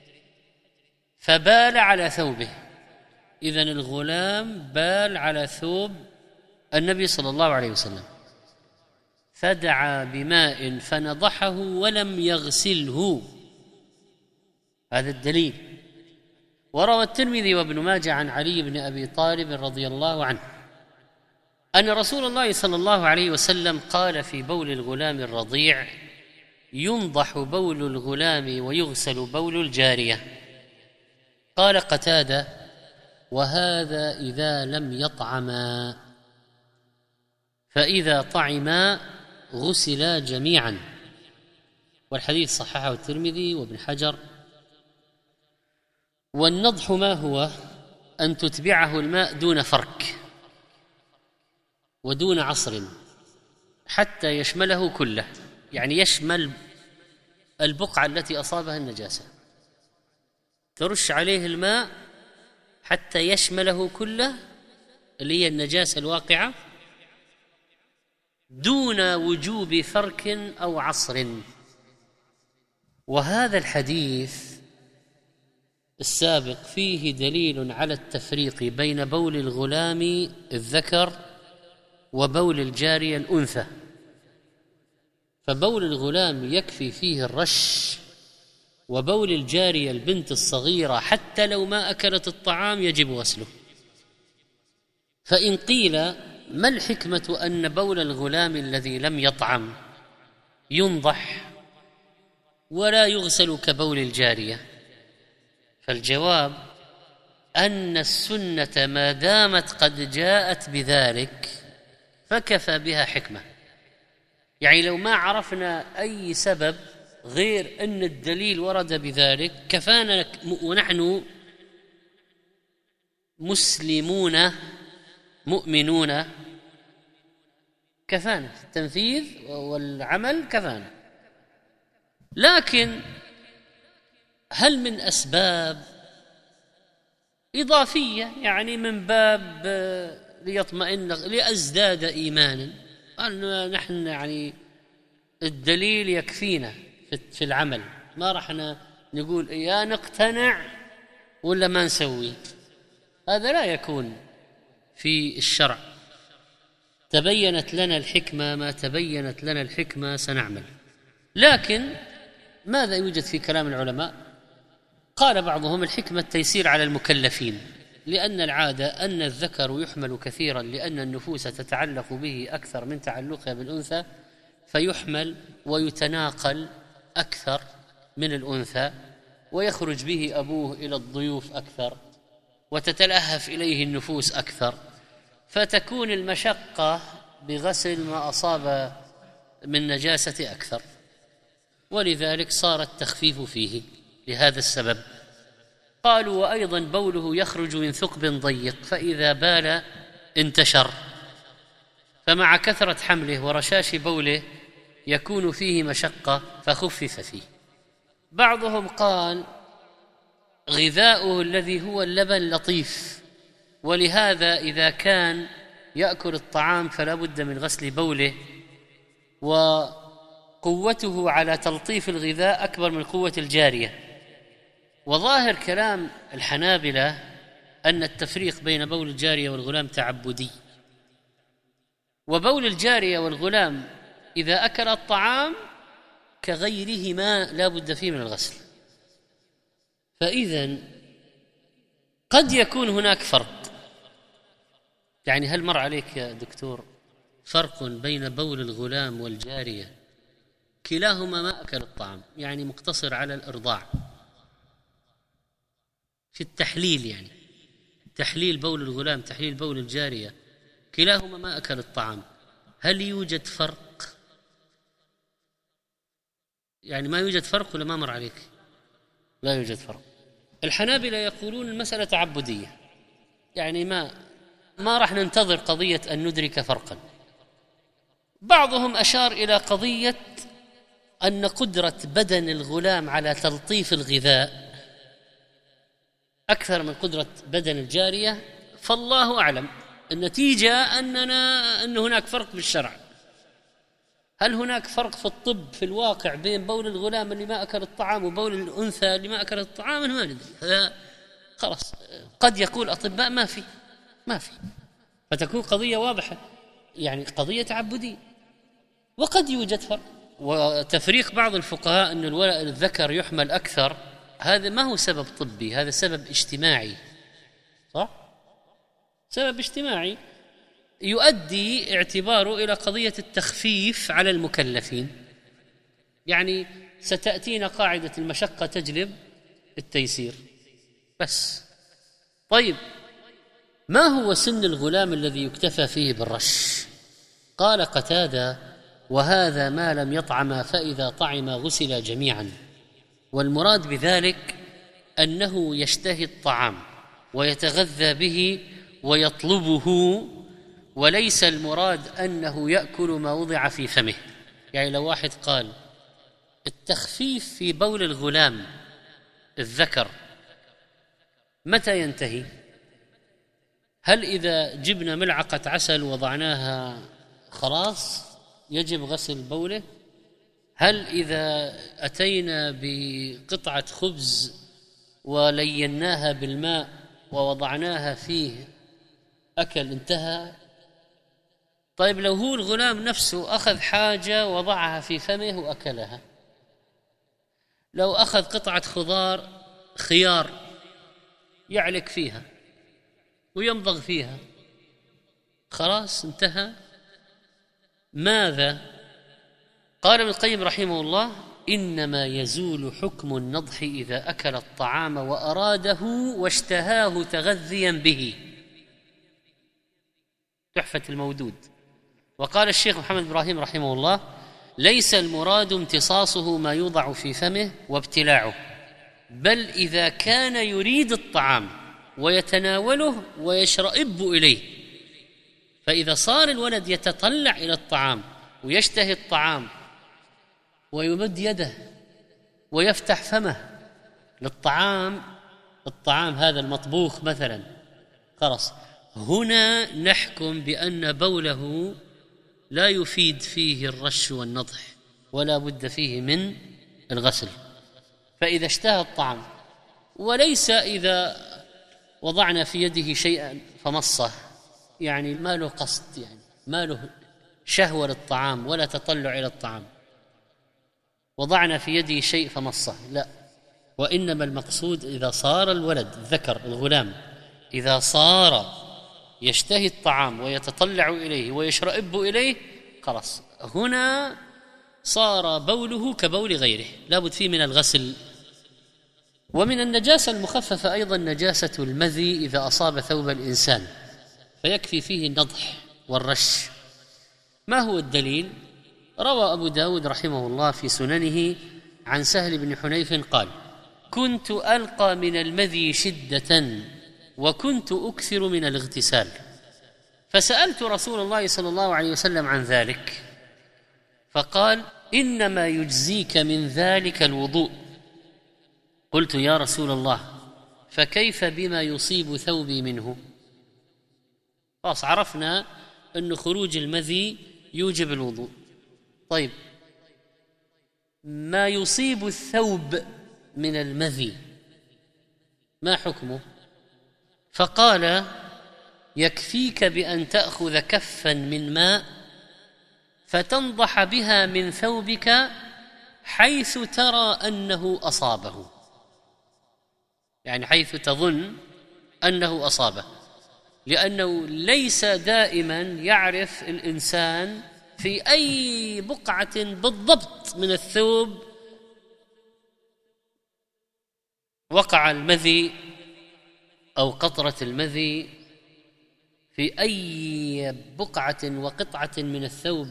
فبال على ثوبه. إذن الغلام بال على ثوب النبي صلى الله عليه وسلم، فدعا بماء فنضحه ولم يغسله. هذا الدليل. وروى الترمذي وابن ماجه عن علي بن أبي طالب رضي الله عنه أن رسول الله صلى الله عليه وسلم قال في بول الغلام الرضيع: ينضح بول الغلام ويغسل بول الجارية. قال قتادة: وهذا إذا لم يطعما، فإذا طعما غسلا جميعا. والحديث صححه الترمذي وابن حجر. والنضح ما هو؟ أن تتبعه الماء دون فرك ودون عصر حتى يشمله كله، يعني يشمل البقعة التي أصابها النجاسة، ترش عليه الماء حتى يشمله كله اللي هي النجاسة الواقعة دون وجوب فرك أو عصر. وهذا الحديث السابق فيه دليل على التفريق بين بول الغلام الذكر وبول الجارية الأنثى، فبول الغلام يكفي فيه الرش، وبول الجارية البنت الصغيرة حتى لو ما أكلت الطعام يجب غسله. فإن قيل ما الحكمة أن بول الغلام الذي لم يطعم ينضح ولا يغسل كبول الجارية؟ فالجواب أن السنة ما دامت قد جاءت بذلك فكفى بها حكمة. يعني لو ما عرفنا أي سبب غير أن الدليل ورد بذلك كفانا، ونحن مسلمون مؤمنون كفانا، التنفيذ والعمل كفانا. لكن هل من أسباب إضافية، يعني من باب ليطمئن لأزداد إيمانا، أن نحن يعني الدليل يكفينا في العمل، ما راح نقول يا نقتنع ولا ما نسوي، هذا لا يكون في الشرع. تبينت لنا الحكمة، ما تبينت لنا الحكمة سنعمل. لكن ماذا يوجد في كلام العلماء؟ قال بعضهم الحكمة التيسير على المكلفين، لأن العادة أن الذكر يحمل كثيرا لأن النفوس تتعلق به أكثر من تعلقها بالأنثى، فيحمل ويتناقل أكثر من الأنثى، ويخرج به أبوه إلى الضيوف أكثر، وتتلهف إليه النفوس أكثر، فتكون المشقة بغسل ما أصاب من نجاسة أكثر، ولذلك صار التخفيف فيه لهذا السبب. قالوا وأيضا بوله يخرج من ثقب ضيق، فإذا بال انتشر، فمع كثرة حمله ورشاش بوله يكون فيه مشقة فخفف فيه. بعضهم قال غذاؤه الذي هو اللبن لطيف، ولهذا إذا كان يأكل الطعام فلا بد من غسل بوله، وقوته على تلطيف الغذاء أكبر من قوة الجارية. وظاهر كلام الحنابلة أن التفريق بين بول الجارية والغلام تعبدي، وبول الجارية والغلام إذا أكل الطعام كغيرهما لا بد فيه من الغسل. فإذن قد يكون هناك فرق. يعني هل مر عليك يا دكتور فرق بين بول الغلام والجارية كلاهما ما أكل الطعام، يعني مقتصر على الإرضاع في التحليل، يعني تحليل بول الغلام تحليل بول الجارية كلاهما ما أكل الطعام، هل يوجد فرق؟ يعني ما يوجد فرق ولا ما مر عليك؟ لا يوجد فرق. الحنابلة يقولون المسألة تعبدية، يعني ما ما راح ننتظر قضية أن ندرك فرقا. بعضهم أشار إلى قضية أن قدرة بدن الغلام على تلطيف الغذاء أكثر من قدرة بدن الجارية، فالله أعلم. النتيجة أننا أن هناك فرق بالشرع. هل هناك فرق في الطب في الواقع بين بول الغلام اللي ما أكل الطعام وبول الأنثى اللي ما أكلت الطعام؟ ما ندري، هذا خلاص. قد يقول أطباء ما في ما في فتكون قضية واضحة، يعني قضية تعبدية. وقد يوجد فرق، وتفريق بعض الفقهاء أن الذكر يحمل أكثر، هذا ما هو سبب طبي، هذا سبب اجتماعي، صح؟ سبب اجتماعي يؤدي اعتباره إلى قضية التخفيف على المكلفين. يعني ستأتينا قاعدة المشقة تجلب التيسير بس. طيب، ما هو سن الغلام الذي يكتفى فيه بالرش؟ قال قتادة وهذا ما لم يطعم، فإذا طعم غسل جميعا. والمراد بذلك أنه يشتهي الطعام ويتغذى به ويطلبه، وليس المراد أنه يأكل ما وضع في فمه. يعني لو واحد قال التخفيف في بول الغلام الذكر متى ينتهي؟ هل إذا جبنا ملعقة عسل وضعناها خلاص يجب غسل بوله؟ هل إذا أتينا بقطعة خبز وليناها بالماء ووضعناها فيه أكل انتهى؟ طيب لو هو الغلام نفسه أخذ حاجة وضعها في فمه وأكلها، لو أخذ قطعة خضار خيار يعلق فيها ويمضغ فيها خلاص انتهى؟ ماذا؟ قال ابن القيم رحمه الله: إنما يزول حكم النضح إذا أكل الطعام وأراده واشتهاه تغذيا به. تحفة المودود. وقال الشيخ محمد إبراهيم رحمه الله: ليس المراد امتصاصه ما يوضع في فمه وابتلاعه، بل إذا كان يريد الطعام ويتناوله ويشرئب إليه، فإذا صار الولد يتطلع إلى الطعام ويشتهي الطعام ويمد يده ويفتح فمه للطعام، الطعام هذا المطبوخ مثلا، خلاص هنا نحكم بأن بوله لا يفيد فيه الرش والنضح ولا بد فيه من الغسل. فإذا اشتهى الطعام، وليس إذا وضعنا في يده شيئا فمصه، يعني ما له قصد، يعني ما له شهوة للطعام ولا تطلع إلى الطعام، وضعنا في يده شيء فمصه، لا، وإنما المقصود إذا صار الولد الذكر الغلام إذا صار يشتهي الطعام ويتطلع إليه ويشرئب إليه، خلاص هنا صار بوله كبول غيره، لابد فيه من الغسل. ومن النجاسة المخففة أيضا نجاسة المذي إذا أصاب ثوب الإنسان، فيكفي فيه النضح والرش. ما هو الدليل؟ روى أبو داود رحمه الله في سننه عن سهل بن حنيف قال: كنت ألقى من المذي شدة وكنت أكثر من الاغتسال، فسألت رسول الله صلى الله عليه وسلم عن ذلك، فقال: إنما يجزيك من ذلك الوضوء. قلت: يا رسول الله، فكيف بما يصيب ثوبي منه؟ خلاص عرفنا أن خروج المذي يوجب الوضوء. طيب ما يصيب الثوب من المذي ما حكمه؟ فقال: يكفيك بأن تأخذ كفا من ماء فتنضح بها من ثوبك حيث ترى أنه أصابه، يعني حيث تظن أنه أصابه، لأنه ليس دائما يعرف الإنسان في أي بقعة بالضبط من الثوب وقع المذي أو قطرة المذي، في أي بقعة وقطعة من الثوب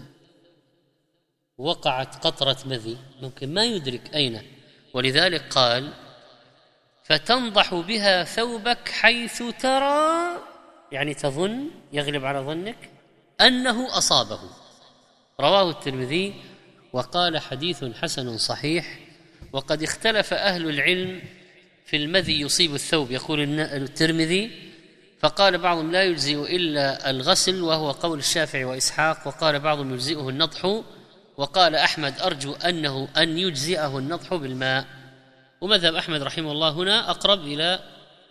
وقعت قطرة مذي، ممكن ما يدرك أين. ولذلك قال: فتنضح بها ثوبك حيث ترى، يعني تظن، يغلب على ظنك أنه أصابه. رواه الترمذي وقال: حديث حسن صحيح. وقد اختلف أهل العلم في المذي يصيب الثوب، يقول الترمذي، فقال بعضهم لا يجزئ إلا الغسل، وهو قول الشافعي وإسحاق، وقال بعضهم يجزئه النضح، وقال أحمد: أرجو أنه أن يجزئه النضح بالماء. ومذهب أحمد رحمه الله هنا أقرب إلى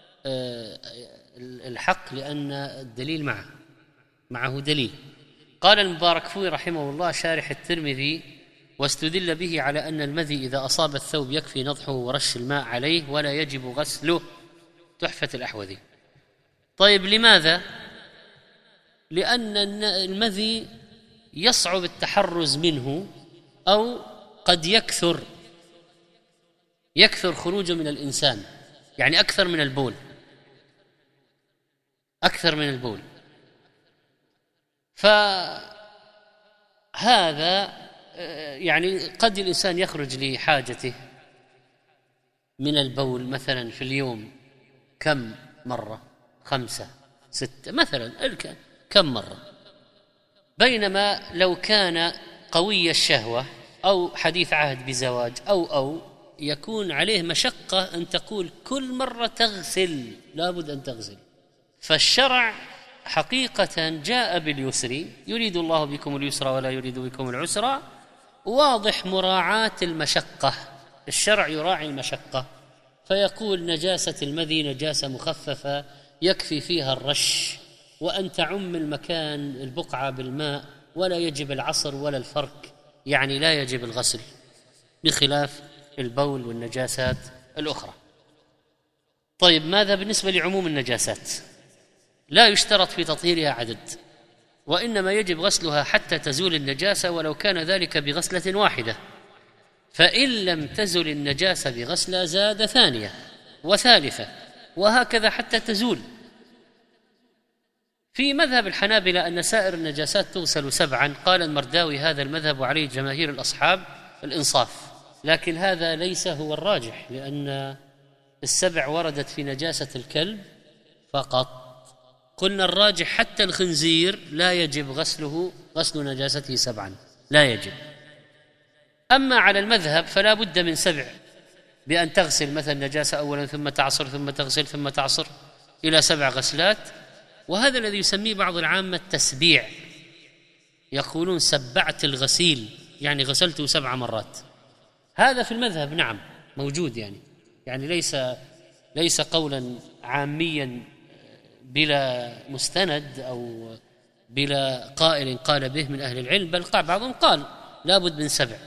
الحق، لأن الدليل معه معه دليل. قال المباركفوري رحمه الله شارح الترمذي: واستدل به على أن المذي إذا أصاب الثوب يكفي نضحه ورش الماء عليه ولا يجب غسله. تحفة الأحوذي. طيب لماذا؟ لأن المذي يصعب التحرز منه، أو قد يكثر يكثر خروجه من الإنسان، يعني أكثر من البول أكثر من البول فهذا يعني قد الإنسان يخرج لحاجته من البول مثلا في اليوم كم مرة؟ خمسة ستة مثلا، كم مرة؟ بينما لو كان قوي الشهوة أو حديث عهد بزواج أو أو يكون عليه مشقة أن تقول كل مرة تغسل، لابد أن تغسل، فالشرع حقيقة جاء باليسر، يريد الله بكم اليسر ولا يريد بكم العسر، واضح مراعاة المشقة. الشرع يراعي المشقة، فيقول نجاسة المذي نجاسة مخففة يكفي فيها الرش، وأن تعم المكان البقعة بالماء، ولا يجب العصر ولا الفرك، يعني لا يجب الغسل، بخلاف البول والنجاسات الأخرى. طيب، ماذا بالنسبة لعموم النجاسات؟ لا يشترط في تطهيرها عدد، وإنما يجب غسلها حتى تزول النجاسة، ولو كان ذلك بغسلة واحدة، فإن لم تزل النجاسة بغسلة زاد ثانية وثالثة، وهكذا حتى تزول. في مذهب الحنابلة أن سائر النجاسات تغسل سبعا، قال المرداوي هذا المذهب عليه جماهير الأصحاب الإنصاف، لكن هذا ليس هو الراجح، لأن السبع وردت في نجاسة الكلب فقط. قلنا الراجح حتى الخنزير لا يجب غسله، غسل نجاسته سبعا لا يجب. أما على المذهب فلا بد من سبع، بأن تغسل مثلا نجاسة أولا ثم تعصر ثم تغسل ثم تعصر إلى سبع غسلات، وهذا الذي يسميه بعض العامة التسبيع، يقولون سبعت الغسيل، يعني غسلته سبع مرات. هذا في المذهب نعم موجود، يعني يعني ليس ليس قولا عاميا بلا مستند أو بلا قائل قال به من أهل العلم، بل قال بعضهم قال لابد من سبع،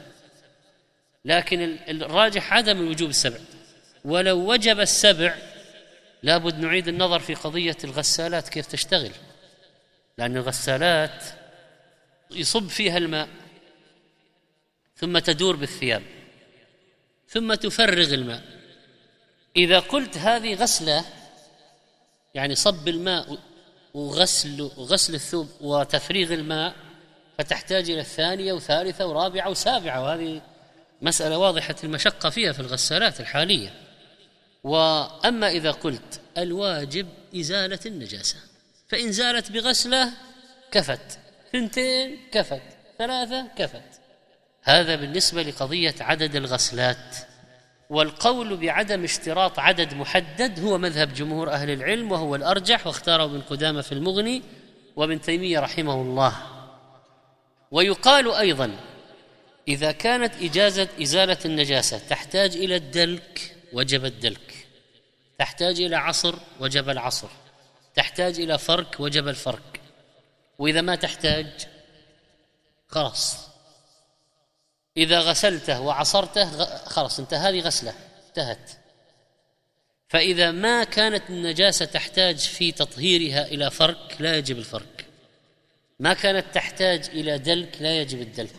لكن الراجح عدم وجوب السبع. ولو وجب السبع لابد نعيد النظر في قضية الغسالات كيف تشتغل، لأن الغسالات يصب فيها الماء ثم تدور بالثياب ثم تفرغ الماء. إذا قلت هذه غسلة، يعني صب الماء وغسل وغسل الثوب وتفريغ الماء، فتحتاج إلى الثانية وثالثة ورابعة وسابعة، وهذه مسألة واضحة المشقة فيها في الغسالات الحالية. وأما إذا قلت الواجب إزالة النجاسة، فإن زالت بغسلة كفت، ثنتين كفت، ثلاثة كفت. هذا بالنسبة لقضية عدد الغسلات. والقول بعدم اشتراط عدد محدد هو مذهب جمهور أهل العلم، وهو الأرجح، واختاره ابن قدامة في المغني وابن تيمية رحمه الله. ويقال أيضا إذا كانت إجازة إزالة النجاسة تحتاج إلى الدلك وجب الدلك، تحتاج إلى عصر وجب العصر، تحتاج إلى فرك وجب الفرك، وإذا ما تحتاج خلاص، إذا غسلته وعصرته خلاص انت هذه غسلة انتهت. فإذا ما كانت النجاسة تحتاج في تطهيرها إلى فرك لا يجب الفرك، ما كانت تحتاج إلى دلك لا يجب الدلك.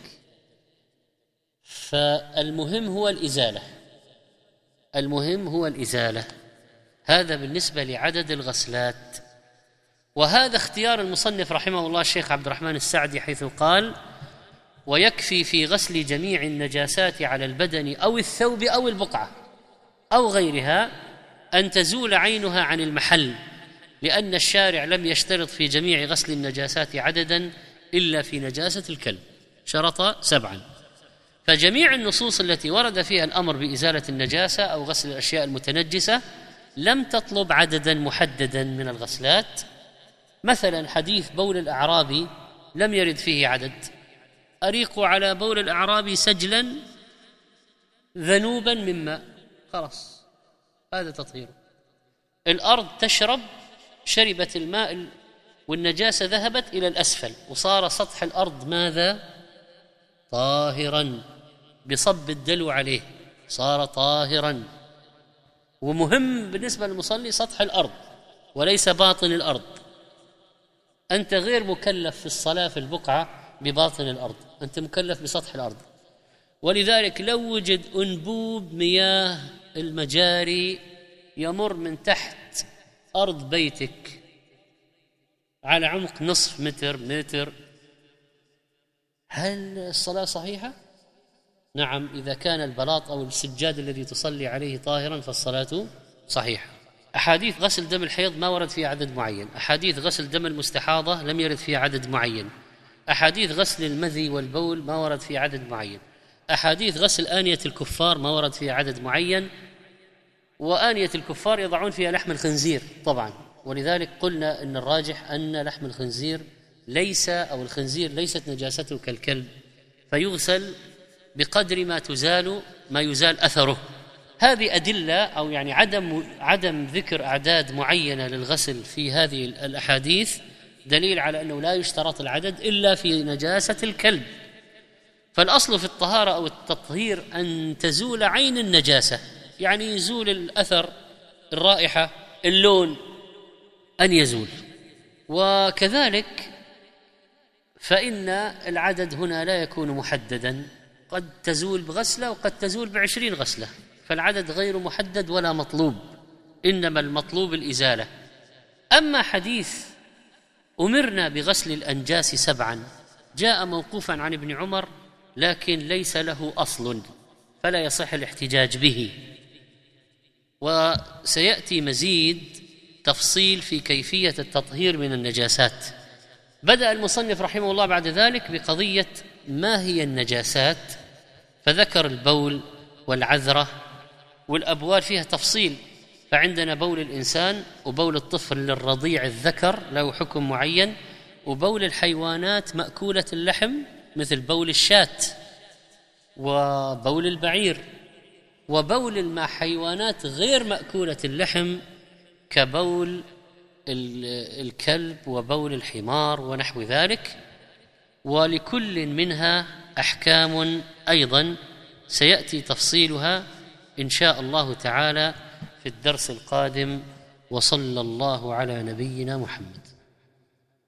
فالمهم هو الإزالة، المهم هو الإزالة. هذا بالنسبة لعدد الغسلات. وهذا اختيار المصنف رحمه الله الشيخ عبد الرحمن السعدي، حيث قال ويكفي في غسل جميع النجاسات على البدن أو الثوب أو البقعة أو غيرها أن تزول عينها عن المحل، لأن الشارع لم يشترط في جميع غسل النجاسات عددا إلا في نجاسة الكلب، شرط سبعا. فجميع النصوص التي ورد فيها الأمر بإزالة النجاسة أو غسل الأشياء المتنجسة لم تطلب عددا محددا من الغسلات. مثلا حديث بول الأعرابي لم يرد فيه عدد، أريقوا على بول الأعرابي سجلا ذنوبا من ماء، خلاص هذا تطهير. الأرض تشرب، شربت الماء والنجاسة ذهبت إلى الأسفل، وصار سطح الأرض ماذا؟ طاهرا، بصب الدلو عليه صار طاهرا. ومهم بالنسبة للمصلي سطح الأرض وليس باطن الأرض، أنت غير مكلف في الصلاة في البقعة بباطن الأرض، أنت مكلف بسطح الأرض. ولذلك لو وجد أنبوب مياه المجاري يمر من تحت أرض بيتك على عمق نصف متر متر، هل الصلاة صحيحة؟ نعم، إذا كان البلاط أو السجاد الذي تصلي عليه طاهرا فالصلاة صحيحة. أحاديث غسل دم الحيض ما ورد فيها عدد معين، أحاديث غسل دم المستحاضة لم يرد فيها عدد معين، أحاديث غسل المذي والبول ما ورد فيها عدد معين، أحاديث غسل آنية الكفار ما ورد فيها عدد معين. وآنية الكفار يضعون فيها لحم الخنزير طبعا، ولذلك قلنا إن الراجح أن لحم الخنزير ليس أو الخنزير ليست نجاسته كالكلب، فيغسل بقدر ما تزال ما يزال أثره. هذه أدلة أو يعني عدم عدم ذكر أعداد معينة للغسل في هذه الأحاديث دليل على أنه لا يشترط العدد إلا في نجاسة الكلب. فالأصل في الطهارة أو التطهير أن تزول عين النجاسة، يعني يزول الأثر، الرائحة، اللون، أن يزول. وكذلك فإن العدد هنا لا يكون محددا، قد تزول بغسلة وقد تزول بعشرين غسلة، فالعدد غير محدد ولا مطلوب، إنما المطلوب الإزالة. أما حديث أمرنا بغسل الأنجاس سبعا جاء موقوفا عن ابن عمر لكن ليس له أصل، فلا يصح الاحتجاج به. وسيأتي مزيد تفصيل في كيفية التطهير من النجاسات. بدأ المصنف رحمه الله بعد ذلك بقضية ما هي النجاسات، فذكر البول والعذرة، والأبوال فيها تفصيل، فعندنا بول الإنسان وبول الطفل الرضيع الذكر له حكم معين، وبول الحيوانات مأكولة اللحم مثل بول الشاة وبول البعير، وبول مع حيوانات غير مأكولة اللحم كبول الكلب وبول الحمار ونحو ذلك. ولكل منها أحكام أيضا سيأتي تفصيلها إن شاء الله تعالى في الدرس القادم. وصلى الله على نبينا محمد.